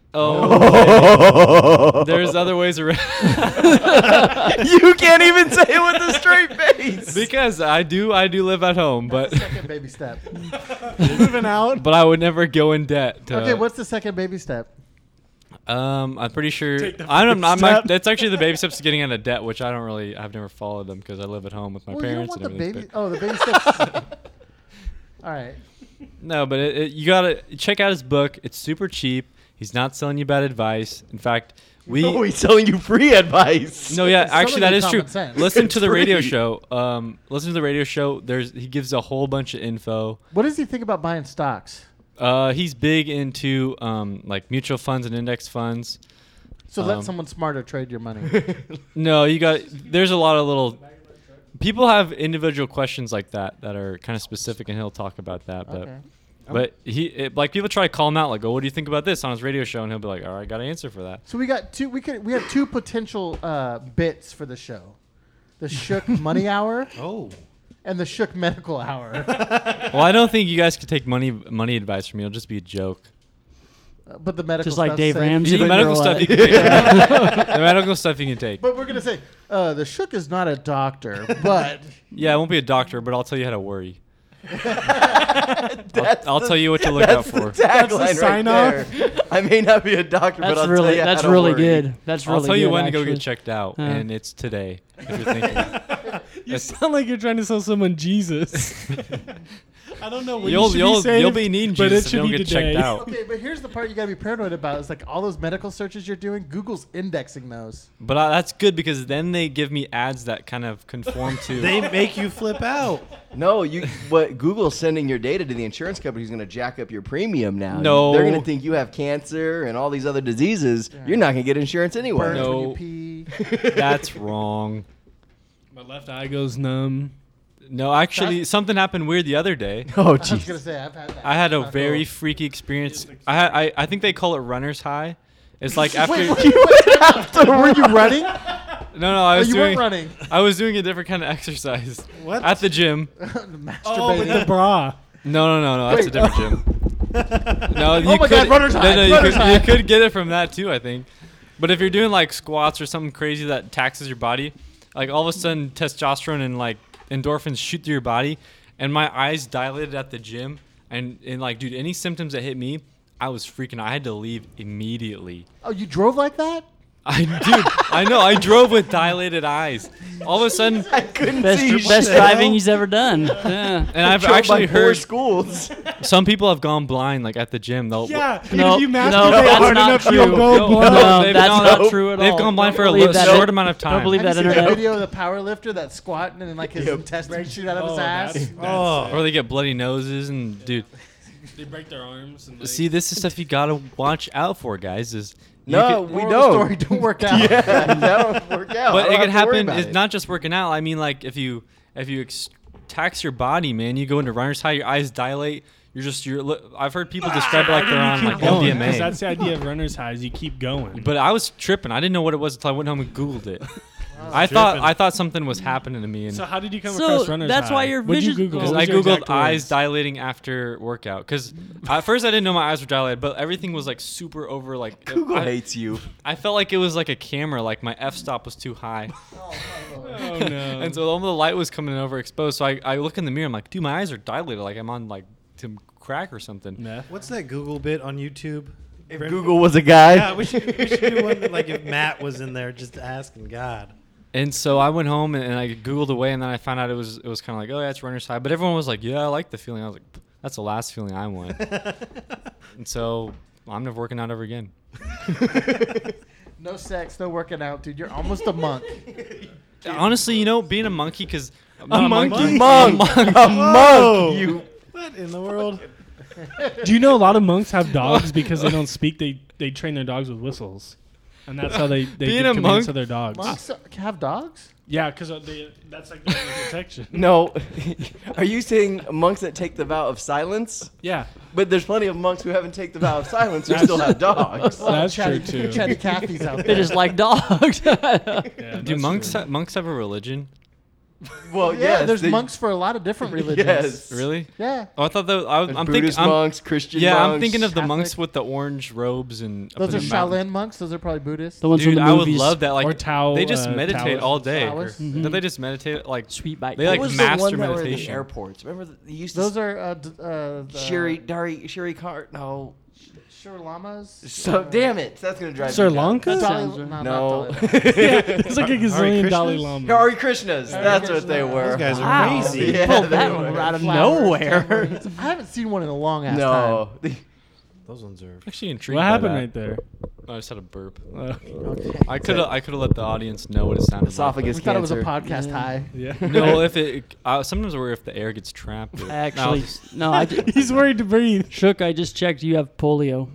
Speaker 8: Oh, there's other ways around.
Speaker 5: You can't even say it with a straight face.
Speaker 8: Because I do, I do live at home, but
Speaker 7: Second baby step.
Speaker 3: Moving out.
Speaker 8: but I would never go in debt. To,
Speaker 7: Okay, what's the second baby step?
Speaker 8: Um, I'm pretty sure.
Speaker 3: Take the
Speaker 8: I'm,
Speaker 3: first
Speaker 8: I'm
Speaker 3: step.
Speaker 8: not, that's actually the baby steps to getting out of debt, which I don't really. I've never followed them because I live at home with my
Speaker 7: well, you don't
Speaker 8: parents
Speaker 7: want
Speaker 8: and
Speaker 7: the
Speaker 8: everything.
Speaker 7: baby. Oh, the baby steps. All right.
Speaker 8: No, but it, it, you gotta check out his book. It's super cheap. He's not selling you bad advice. In fact, we.
Speaker 5: Oh, he's telling you free advice.
Speaker 8: No, yeah,
Speaker 7: It's
Speaker 8: actually
Speaker 7: selling
Speaker 8: that
Speaker 7: you
Speaker 8: is true.
Speaker 7: common sense.
Speaker 8: Listen
Speaker 5: It's
Speaker 8: to the radio
Speaker 5: free.
Speaker 8: show. Um, listen to the radio show. There's he gives a whole bunch of info.
Speaker 7: What does he think about buying stocks?
Speaker 8: Uh, he's big into um like mutual funds and index funds.
Speaker 7: So let
Speaker 8: Um,
Speaker 7: someone smarter trade your money.
Speaker 8: No, you got. There's a lot of little. People have individual questions like that that are kind of specific, and he'll talk about that. But
Speaker 7: Okay.
Speaker 8: but he it, like people try to call him out, like, "Oh, what do you think about this?" on his radio show, and he'll be like, "All right, got an answer for that."
Speaker 7: So we got two. We could. We have two potential uh, bits for the show: the Shook Money Hour
Speaker 6: Oh.
Speaker 7: and the Shook Medical Hour.
Speaker 8: Well, I don't think you guys could take money money advice from me. It'll just be a joke.
Speaker 7: Uh, but the medical
Speaker 1: Just like
Speaker 7: stuff's
Speaker 1: Dave
Speaker 7: safe.
Speaker 1: Ramsey.
Speaker 8: The
Speaker 1: but
Speaker 8: medical
Speaker 1: you're
Speaker 8: stuff you
Speaker 1: what?
Speaker 8: can take. The medical stuff you can take.
Speaker 7: But we're gonna say uh, the Shook is not a doctor, but
Speaker 8: Yeah, I won't be a doctor, but I'll tell you how to worry.
Speaker 5: That's
Speaker 8: I'll
Speaker 5: the-
Speaker 8: tell you what to look out
Speaker 5: that's
Speaker 8: for.
Speaker 5: The tagline right
Speaker 3: sign
Speaker 5: there. I may not be a doctor, but
Speaker 1: That's
Speaker 5: I'll
Speaker 1: really
Speaker 5: tell you
Speaker 1: that's
Speaker 5: how to
Speaker 1: really
Speaker 5: worry.
Speaker 1: good. That's really
Speaker 8: I'll tell you
Speaker 1: good,
Speaker 8: when to go
Speaker 1: actually.
Speaker 8: get checked out,
Speaker 1: Uh.
Speaker 8: and it's today. If you're thinking,
Speaker 3: You sound like you're trying to sell someone Jesus. I don't know. When
Speaker 8: You'll-
Speaker 3: you should
Speaker 8: you'll-
Speaker 3: be saved,
Speaker 8: you'll be needing
Speaker 3: but
Speaker 8: Jesus
Speaker 3: it
Speaker 8: if
Speaker 3: should
Speaker 8: you don't
Speaker 3: be
Speaker 8: get
Speaker 3: today.
Speaker 8: checked out.
Speaker 7: okay. But here's the part you gotta be paranoid about: is like all those medical searches you're doing. Google's indexing those.
Speaker 8: but uh, that's good because then they give me ads that kind of conform to.
Speaker 6: They make you flip out.
Speaker 5: No, you. What Google's sending your data to the insurance company who's going to jack up your premium now.
Speaker 8: No.
Speaker 5: they're going to think you have cancer and all these other diseases. You're not going to get insurance anyway.
Speaker 7: Burns when
Speaker 8: No.
Speaker 7: you pee.
Speaker 8: That's wrong.
Speaker 3: My left eye goes numb.
Speaker 8: No, actually, something happened weird the other day.
Speaker 5: Oh,
Speaker 7: I was
Speaker 5: jeez.
Speaker 7: gonna say I've had that.
Speaker 8: I had a
Speaker 7: Not
Speaker 8: very
Speaker 7: cool.
Speaker 8: freaky experience. I had, I, I think they call it runner's high. It's like after.
Speaker 7: Wait, wait, wait, were you running?
Speaker 8: No, no, I
Speaker 7: Oh,
Speaker 8: was
Speaker 7: you
Speaker 8: doing.
Speaker 7: weren't running.
Speaker 8: I was doing a different kind of exercise.
Speaker 3: What?
Speaker 8: At the gym.
Speaker 7: Masturbating.
Speaker 3: Oh, with the bra.
Speaker 8: No, no, no, no. That's a different gym. No, you
Speaker 7: Oh my
Speaker 8: could,
Speaker 7: God, runner's
Speaker 8: no,
Speaker 7: high,
Speaker 8: no, you
Speaker 7: runner's
Speaker 8: could,
Speaker 7: high.
Speaker 8: you could get it from that too, I think. But if you're doing like squats or something crazy that taxes your body, like all of a sudden testosterone and like endorphins shoot through your body, and my eyes dilated at the gym, and and like, dude, any symptoms that hit me, I was freaking. I had to leave immediately.
Speaker 7: Oh, you drove like that?
Speaker 8: I dude, I know. I drove with dilated eyes. All of a sudden,
Speaker 5: I couldn't
Speaker 1: Best,
Speaker 5: see
Speaker 1: best
Speaker 5: shit.
Speaker 1: driving he's ever done. Yeah.
Speaker 8: and I've
Speaker 5: Killed
Speaker 8: actually
Speaker 5: by four
Speaker 8: heard
Speaker 5: schools.
Speaker 8: some people have gone blind, like at the gym. They'll
Speaker 3: Yeah,
Speaker 1: No,
Speaker 3: if you
Speaker 1: no,
Speaker 3: masturbate
Speaker 1: that's
Speaker 3: hard
Speaker 1: not
Speaker 3: enough,
Speaker 1: true.
Speaker 3: you'll go
Speaker 8: No,
Speaker 3: blind.
Speaker 1: No,
Speaker 8: they've
Speaker 1: that's
Speaker 8: gone-
Speaker 1: not true at all.
Speaker 8: They've gone blind
Speaker 1: Don't
Speaker 8: for a
Speaker 1: believe
Speaker 8: li-
Speaker 1: that.
Speaker 8: short amount of
Speaker 1: Don't
Speaker 8: time.
Speaker 1: believe
Speaker 7: Have
Speaker 1: that
Speaker 7: you seen the
Speaker 1: internet.
Speaker 7: video of the power lifter that's squatting and like his
Speaker 5: Yep.
Speaker 7: intestines shoot out of his
Speaker 3: Oh,
Speaker 7: ass?
Speaker 3: that's-
Speaker 6: Oh.
Speaker 8: Or they get bloody noses, and dude,
Speaker 3: They break their arms. And like,
Speaker 8: see, this is stuff you gotta watch out for, guys. Is you
Speaker 5: No,
Speaker 8: could-
Speaker 5: we
Speaker 7: Moral of the
Speaker 5: don't.
Speaker 7: story, don't work out.
Speaker 5: Yeah, that don't work out. I
Speaker 8: but
Speaker 5: don't
Speaker 8: it could
Speaker 5: have to worry
Speaker 8: happen.
Speaker 5: about
Speaker 8: It's
Speaker 5: it.
Speaker 8: not just working out. I mean, like if you if you ex- tax your body, man, you go into runner's high, your eyes dilate. You're just you're. li- I've heard people describe it like they're on like
Speaker 3: going, 'cause
Speaker 8: M D M
Speaker 3: that's
Speaker 8: A.
Speaker 3: the idea of runner's highs. You keep going.
Speaker 8: But I was tripping. I didn't know what it was until I went home and Googled it. I thought
Speaker 6: Tripping.
Speaker 8: I thought something was happening to me, and
Speaker 3: So how did you come
Speaker 1: So
Speaker 3: across runner's
Speaker 1: that's
Speaker 3: high?
Speaker 1: why your
Speaker 3: What'd you
Speaker 1: vision-
Speaker 3: Google?
Speaker 8: because
Speaker 3: What
Speaker 8: I
Speaker 3: was your
Speaker 8: googled
Speaker 3: exact
Speaker 8: eyes
Speaker 3: words?
Speaker 8: dilating after workout. Because at first I didn't know my eyes were dilated, but everything was like super over. Like
Speaker 5: Google
Speaker 8: I,
Speaker 5: hates you.
Speaker 8: I felt like it was like a camera. Like my f-stop was too high,
Speaker 3: Oh no.
Speaker 8: and so all the light was coming in overexposed. So I, I look in the mirror. I'm like, dude, my eyes are dilated. Like I'm on like some crack or something.
Speaker 3: Meth.
Speaker 6: What's that Google bit on YouTube?
Speaker 5: If Google was a guy.
Speaker 6: Yeah, we should, we should do one that, like if Matt was in there just asking God.
Speaker 8: And so I went home and, and I googled away, and then I found out it was it was kind of like, oh yeah, it's runner's high. But everyone was like, yeah, I like the feeling. I was like, that's the last feeling I want. And so I'm never working out ever again.
Speaker 7: No sex, no working out, dude. You're almost a monk.
Speaker 8: Honestly, you know, being a monkey, because
Speaker 3: A monkey?
Speaker 5: Monk. A monk. You.
Speaker 6: What in the world?
Speaker 3: Do you know a lot of monks have dogs because they don't speak? They they train their dogs with whistles, and that's how they they
Speaker 8: Being
Speaker 3: give
Speaker 8: a
Speaker 3: commands
Speaker 8: monk-
Speaker 3: to their dogs.
Speaker 7: Monks have dogs?
Speaker 3: Yeah, because they that's like their protection.
Speaker 5: No. Are you saying monks that take the vow of silence?
Speaker 3: Yeah,
Speaker 5: But there's plenty of monks who haven't taken the vow of silence who still have dogs.
Speaker 3: that's true
Speaker 7: Chatty,
Speaker 3: too.
Speaker 7: Chatty Cathy's out there.
Speaker 1: They just like dogs.
Speaker 3: Yeah,
Speaker 8: Do
Speaker 3: that's
Speaker 8: monks
Speaker 3: true.
Speaker 8: ha- monks have a religion?
Speaker 5: Well,
Speaker 7: yeah,
Speaker 5: yes.
Speaker 7: there's
Speaker 5: they-
Speaker 7: monks for a lot of different religions.
Speaker 5: Yes.
Speaker 8: Really?
Speaker 7: Yeah.
Speaker 8: Oh, I thought that I, was-
Speaker 5: There's
Speaker 8: I'm thinking.
Speaker 5: Buddhist
Speaker 8: I'm,
Speaker 5: monks, Christian
Speaker 8: yeah,
Speaker 5: monks.
Speaker 8: I'm thinking of the monks
Speaker 7: Catholic.
Speaker 8: with the orange robes and. up
Speaker 7: Those
Speaker 8: in
Speaker 7: are
Speaker 8: the mountains.
Speaker 7: Shaolin monks. Those are probably Buddhists.
Speaker 1: The ones from
Speaker 8: Dude,
Speaker 1: the
Speaker 8: I would
Speaker 1: movies.
Speaker 8: love that. Like
Speaker 3: Or Tao,
Speaker 8: they just
Speaker 3: uh,
Speaker 8: meditate
Speaker 3: Taoist.
Speaker 8: all day.
Speaker 7: Taoist.
Speaker 1: Mhm.
Speaker 8: Don't they just meditate like
Speaker 1: Sweet bite.
Speaker 8: They like
Speaker 5: what was
Speaker 8: master
Speaker 5: the one that were in the
Speaker 8: meditation.
Speaker 5: airports? Remember the, they used to
Speaker 7: Those are uh, d- uh, the
Speaker 5: Shiri Dari Shiri Car no.
Speaker 7: Sri Lamas.
Speaker 5: So damn it, that's gonna drive
Speaker 3: Sri
Speaker 5: me nuts.
Speaker 3: Lanka?
Speaker 1: Sounds
Speaker 7: Dalai,
Speaker 1: right.
Speaker 7: no,
Speaker 5: No.
Speaker 7: not Dalai Lama.
Speaker 3: It's like a
Speaker 6: Hare
Speaker 3: gazillion
Speaker 6: Krishnas?
Speaker 3: Dalai Lama.
Speaker 5: Hare Krishnas. That's what they were.
Speaker 6: Those guys are
Speaker 1: Wow.
Speaker 6: crazy.
Speaker 5: Yeah,
Speaker 1: Pulled
Speaker 5: they
Speaker 1: that
Speaker 5: were.
Speaker 1: one out of
Speaker 7: Flowers,
Speaker 1: nowhere.
Speaker 7: tamarins. I haven't seen one in a long ass
Speaker 5: No.
Speaker 6: Those ones are.
Speaker 8: Actually intrigued.
Speaker 3: What
Speaker 8: by
Speaker 3: happened
Speaker 8: that.
Speaker 3: right there?
Speaker 8: I just had a burp.
Speaker 3: Uh,
Speaker 8: I could have I could have let the audience know what it sounded
Speaker 5: Esophagus
Speaker 7: time. We thought it was a
Speaker 5: cancer.
Speaker 7: podcast high.
Speaker 3: yeah.
Speaker 8: like. No, if it uh, sometimes I worry if the air gets trapped. Or,
Speaker 1: Actually,
Speaker 8: no,
Speaker 1: no, I ju-
Speaker 3: He's worried to breathe.
Speaker 1: Shook, I just checked. You have polio.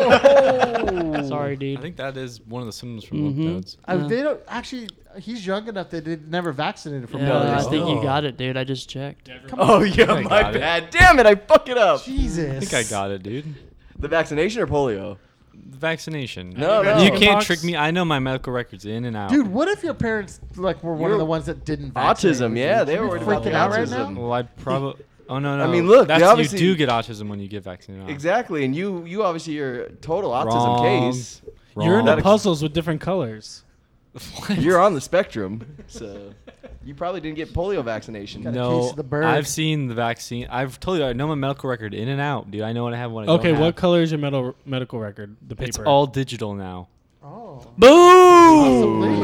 Speaker 7: Oh.
Speaker 1: Sorry,
Speaker 8: I
Speaker 1: dude.
Speaker 8: think that is one of the symptoms from lymph
Speaker 1: Mhm.
Speaker 8: nodes.
Speaker 7: Uh,
Speaker 1: Yeah.
Speaker 7: they don't actually. He's young enough that they never vaccinated from.
Speaker 1: Yeah,
Speaker 5: No,
Speaker 7: polio.
Speaker 1: I
Speaker 5: they
Speaker 1: think you
Speaker 6: Oh.
Speaker 1: got it, dude. I just checked.
Speaker 5: Oh yeah,
Speaker 8: I
Speaker 5: my
Speaker 8: got it.
Speaker 5: bad. Damn it, I fuck it up.
Speaker 7: Jesus.
Speaker 8: I think I got it, dude.
Speaker 5: The vaccination or polio?
Speaker 8: The vaccination.
Speaker 5: No, no.
Speaker 8: You
Speaker 3: Chickenpox?
Speaker 8: can't trick me. I know my medical records in and out.
Speaker 7: Dude, what if your parents like were one
Speaker 5: You're-
Speaker 7: of the ones that didn't vaccinate
Speaker 5: Autism,
Speaker 7: you?
Speaker 5: yeah, they
Speaker 7: You'd
Speaker 5: were
Speaker 7: be
Speaker 5: worried about
Speaker 7: freaking
Speaker 5: the
Speaker 7: out right
Speaker 5: autism.
Speaker 7: now.
Speaker 8: Well, I'd probably. Oh no, no.
Speaker 5: I mean, look, they
Speaker 8: that's
Speaker 5: obviously-
Speaker 8: you do get autism when you get vaccinated.
Speaker 5: Exactly, and you you obviously are a total autism
Speaker 8: Wrong.
Speaker 5: case.
Speaker 3: You're
Speaker 8: Wrong.
Speaker 3: into puzzles with different colors.
Speaker 5: You're on the spectrum, so you probably didn't get polio vaccination.
Speaker 7: Got a
Speaker 8: No,
Speaker 7: case of the bird.
Speaker 8: I've seen the vaccine. I've told you I know my medical record in and out, dude. I know what I have when I
Speaker 3: Okay,
Speaker 8: don't
Speaker 3: what
Speaker 8: have.
Speaker 3: color is your medical medical record? The paper.
Speaker 8: It's all digital now.
Speaker 7: Oh.
Speaker 1: Boom!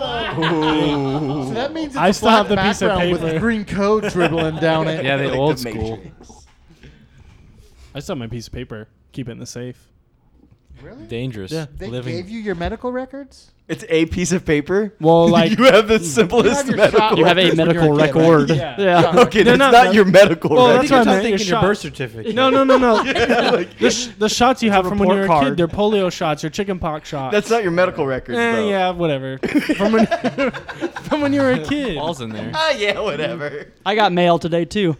Speaker 7: So that means it's
Speaker 3: I
Speaker 7: a
Speaker 3: still
Speaker 7: black
Speaker 3: have the piece of
Speaker 7: background
Speaker 3: paper.
Speaker 7: with green code dribbling down it.
Speaker 8: Yeah, they
Speaker 5: Like
Speaker 8: old
Speaker 5: the
Speaker 8: school.
Speaker 5: Matrix.
Speaker 3: I still have my piece of paper. Keep it in the safe.
Speaker 7: Really?
Speaker 8: Dangerous.
Speaker 3: Yeah.
Speaker 7: They
Speaker 8: Living.
Speaker 7: gave you your medical records?
Speaker 5: It's a piece of paper.
Speaker 3: Well, like
Speaker 5: you have the simplest
Speaker 7: your
Speaker 5: medical.
Speaker 7: shot-
Speaker 1: You have a
Speaker 7: Records when
Speaker 1: medical
Speaker 7: you're a kid,
Speaker 1: record.
Speaker 3: Yeah.
Speaker 1: Yeah.
Speaker 5: Okay,
Speaker 3: They're
Speaker 5: that's
Speaker 3: not-
Speaker 5: not, your medical
Speaker 3: Well,
Speaker 5: record.
Speaker 3: that's what I
Speaker 6: I'm
Speaker 3: meant. Your
Speaker 6: thinking your
Speaker 3: shot.
Speaker 6: birth certificate.
Speaker 3: No, no, no, no.
Speaker 5: Yeah, like-
Speaker 3: the, sh- the shots you have
Speaker 1: a
Speaker 3: from when you were a
Speaker 1: report
Speaker 3: kid,
Speaker 1: card.
Speaker 3: they're polio shots or chickenpox shots.
Speaker 5: That's not your medical records,
Speaker 3: Eh,
Speaker 5: though.
Speaker 3: yeah, whatever. from, when, from when you were a kid.
Speaker 8: Balls in there.
Speaker 5: Ah, yeah, whatever.
Speaker 1: I got mail today too.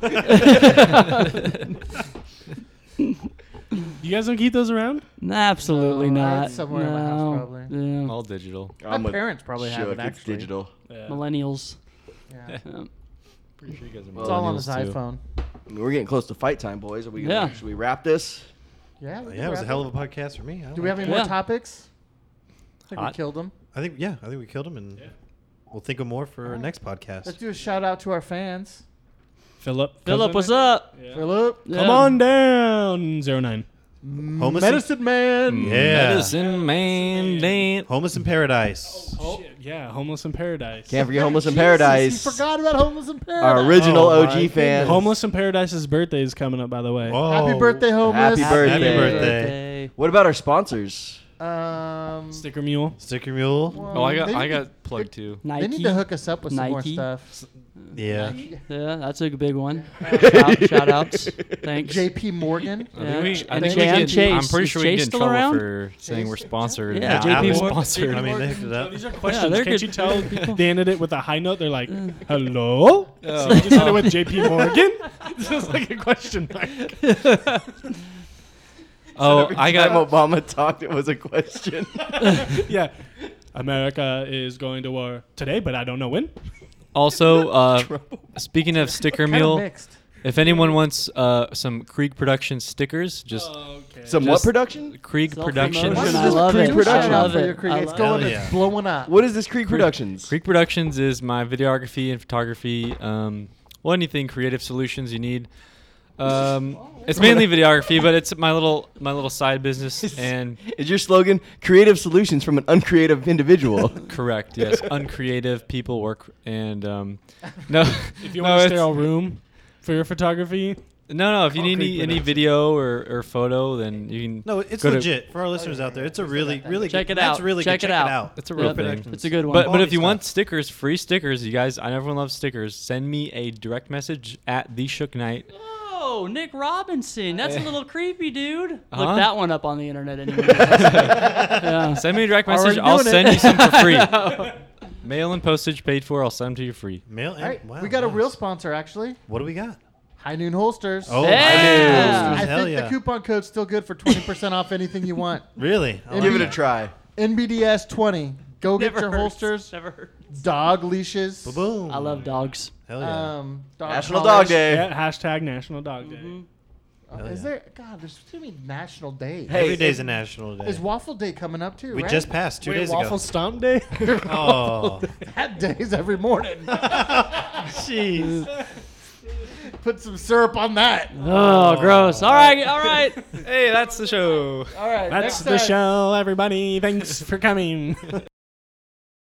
Speaker 3: You guys don't keep those around?
Speaker 1: Absolutely
Speaker 7: No,
Speaker 1: not.
Speaker 7: it's somewhere in my house,
Speaker 1: No.
Speaker 7: probably.
Speaker 1: Yeah.
Speaker 8: All digital.
Speaker 7: My
Speaker 5: I'm with
Speaker 7: parents probably have
Speaker 5: Shook,
Speaker 7: it,
Speaker 5: it's
Speaker 7: actually.
Speaker 5: digital.
Speaker 3: Yeah.
Speaker 1: Millennials.
Speaker 7: Yeah.
Speaker 1: Yeah.
Speaker 8: Pretty sure you guys are
Speaker 7: It's all on his
Speaker 8: millennials, too.
Speaker 7: iPhone.
Speaker 5: I mean, we're getting close to fight time, boys. Are we? Gonna,
Speaker 1: Yeah.
Speaker 5: Should we wrap this?
Speaker 7: Yeah. we
Speaker 6: Yeah,
Speaker 7: can
Speaker 6: it was a
Speaker 7: wrap
Speaker 6: hell
Speaker 7: it.
Speaker 6: of a podcast for me. I
Speaker 7: Do we have
Speaker 6: like
Speaker 7: any
Speaker 6: it.
Speaker 7: more
Speaker 1: Yeah.
Speaker 7: topics? I think we
Speaker 8: Hot.
Speaker 7: killed them.
Speaker 6: I think yeah, I think we killed him, and we'll think of more for our next podcast.
Speaker 7: Let's do a shout out to our fans.
Speaker 3: Philip.
Speaker 1: Philip,
Speaker 3: cousin?
Speaker 1: what's up?
Speaker 3: Yeah.
Speaker 7: Philip.
Speaker 3: Come on down. Zero nine.
Speaker 6: Homeless in-
Speaker 7: Medicine Man.
Speaker 6: Yeah.
Speaker 8: Medicine Man. Dan-
Speaker 6: Homeless in Paradise.
Speaker 3: Oh, shit, yeah, Homeless in Paradise.
Speaker 5: Can't forget Homeless in
Speaker 7: Jesus,
Speaker 5: Paradise.
Speaker 7: He forgot about Homeless in Paradise.
Speaker 5: Our original
Speaker 6: Oh,
Speaker 5: O
Speaker 6: my
Speaker 5: G fan.
Speaker 3: Homeless in Paradise's birthday is coming up, by the way.
Speaker 6: Oh.
Speaker 7: Happy birthday, Homeless.
Speaker 5: Happy birthday.
Speaker 6: Happy birthday.
Speaker 5: What about our sponsors?
Speaker 7: Um,
Speaker 3: Sticker Mule.
Speaker 6: Sticker Mule.
Speaker 7: well,
Speaker 8: Oh, I got
Speaker 7: they
Speaker 8: I
Speaker 7: need
Speaker 8: got plugged too.
Speaker 7: To,
Speaker 1: Nike.
Speaker 7: they need to hook us up with some more
Speaker 1: Nike.
Speaker 7: stuff.
Speaker 6: Yeah.
Speaker 1: Yeah, that's a big one. Shout, shout outs. Thanks.
Speaker 7: J P Morgan.
Speaker 8: I think
Speaker 1: Yeah.
Speaker 8: we, I
Speaker 1: And
Speaker 8: think we
Speaker 1: Jan
Speaker 8: get,
Speaker 1: Chase.
Speaker 8: I'm pretty
Speaker 1: Is
Speaker 8: sure we
Speaker 1: Chase
Speaker 8: get in
Speaker 1: still
Speaker 8: trouble
Speaker 1: around?
Speaker 8: for saying we're sponsored.
Speaker 1: Yeah,
Speaker 8: and
Speaker 1: J P
Speaker 8: Apple
Speaker 1: Morgan.
Speaker 8: sponsored.
Speaker 6: I mean, they hooked it up.
Speaker 3: These are questions.
Speaker 1: they're
Speaker 3: Can't
Speaker 1: good-
Speaker 3: you tell
Speaker 1: good people.
Speaker 3: they ended it with a high note? They're like, hello? So you just ended with J P Morgan? This is like a question mark.
Speaker 8: Oh,
Speaker 5: Every
Speaker 8: I
Speaker 5: time
Speaker 8: got
Speaker 5: Obama talked, it was a question.
Speaker 3: Yeah. America is going to war today, but I don't know when.
Speaker 8: also. Uh, speaking of sticker
Speaker 7: Kinda
Speaker 8: mule,
Speaker 7: mixed.
Speaker 8: if anyone wants uh, some Krieg Production stickers, just
Speaker 3: Okay.
Speaker 5: Some what
Speaker 8: Just-
Speaker 5: production?
Speaker 8: Krieg
Speaker 1: Self-promotion.
Speaker 8: Productions.
Speaker 7: What is
Speaker 1: I
Speaker 7: this
Speaker 1: love
Speaker 7: Creek
Speaker 1: it.
Speaker 7: Production?
Speaker 1: I love
Speaker 7: For
Speaker 1: it.
Speaker 7: your Creek.
Speaker 1: I
Speaker 7: It's
Speaker 1: love
Speaker 7: going.
Speaker 6: it.
Speaker 7: It's
Speaker 6: Hell yeah.
Speaker 7: blowing up.
Speaker 5: What is this Creek Productions?
Speaker 8: Krieg Productions is my videography and photography. Um, well, anything creative solutions you need. Um, it's mainly videography, but it's my little my little side business. And
Speaker 5: Is your slogan creative solutions from an uncreative individual?
Speaker 8: correct, yes, uncreative people work. And um, no,
Speaker 3: If you
Speaker 8: no,
Speaker 3: want a
Speaker 8: it's-
Speaker 3: sterile room for your photography,
Speaker 8: no, no. If you
Speaker 3: Oh,
Speaker 8: need
Speaker 3: Krieg
Speaker 8: any, any
Speaker 3: Productions.
Speaker 8: video or, or photo, then you can.
Speaker 6: No, it's
Speaker 8: go to-
Speaker 6: legit for our listeners out there. It's a really, really
Speaker 1: Check
Speaker 6: good.
Speaker 1: it
Speaker 6: That's
Speaker 1: out.
Speaker 6: really
Speaker 1: Check
Speaker 6: good.
Speaker 1: it
Speaker 6: Check
Speaker 1: out.
Speaker 6: it out.
Speaker 8: It's a real
Speaker 1: Yep.
Speaker 8: thing.
Speaker 1: It's a good one.
Speaker 8: But but
Speaker 6: Quality
Speaker 8: if you
Speaker 6: stuff.
Speaker 8: want stickers, free stickers, you guys, I everyone loves stickers. Send me a direct message at the Shook Knight.
Speaker 1: Oh, Nick Robinson. That's a little creepy, dude.
Speaker 8: Huh?
Speaker 1: Look that one up on the internet anyway. yeah.
Speaker 8: Send me a direct
Speaker 7: Already
Speaker 8: message. I'll
Speaker 7: doing it.
Speaker 8: send you some for free. Mail and postage paid for. I'll send them to you free.
Speaker 6: Mail.
Speaker 7: All right,
Speaker 6: wow,
Speaker 7: we got a
Speaker 6: nice.
Speaker 7: real sponsor actually.
Speaker 6: What do we got?
Speaker 7: High Noon Holsters.
Speaker 6: Oh,
Speaker 1: Yeah.
Speaker 6: I
Speaker 7: I
Speaker 6: Hell
Speaker 7: think
Speaker 6: yeah.
Speaker 7: the coupon code's still good for twenty percent off anything you want.
Speaker 6: Really? I
Speaker 7: Give
Speaker 5: Give
Speaker 6: like
Speaker 5: it a
Speaker 6: that.
Speaker 5: try.
Speaker 7: N B D S twenty. Go get your
Speaker 1: hurts.
Speaker 7: holsters,
Speaker 1: Never hurts.
Speaker 7: dog leashes.
Speaker 6: Boom.
Speaker 1: I love dogs.
Speaker 6: Hell yeah.
Speaker 7: Um, dog
Speaker 5: National
Speaker 7: collars.
Speaker 5: Dog Day.
Speaker 3: yeah, hashtag National Dog Day.
Speaker 7: Oh,
Speaker 6: Hell
Speaker 7: is
Speaker 6: yeah.
Speaker 7: there? God, there's too many national days.
Speaker 5: Hey,
Speaker 6: Every day's
Speaker 5: it-
Speaker 6: a national day.
Speaker 7: Is Waffle Day coming up too?
Speaker 6: we
Speaker 7: right?
Speaker 6: just passed two
Speaker 3: Wait,
Speaker 6: days
Speaker 3: Waffle
Speaker 6: ago.
Speaker 3: Stomp Day?
Speaker 6: Oh,
Speaker 7: That day's every morning.
Speaker 6: jeez.
Speaker 7: Put some syrup on that.
Speaker 1: Oh, gross. All right, all right.
Speaker 8: Hey, that's the show.
Speaker 7: All right,
Speaker 3: That's
Speaker 7: next
Speaker 3: the
Speaker 7: time.
Speaker 3: show, everybody. Thanks for coming.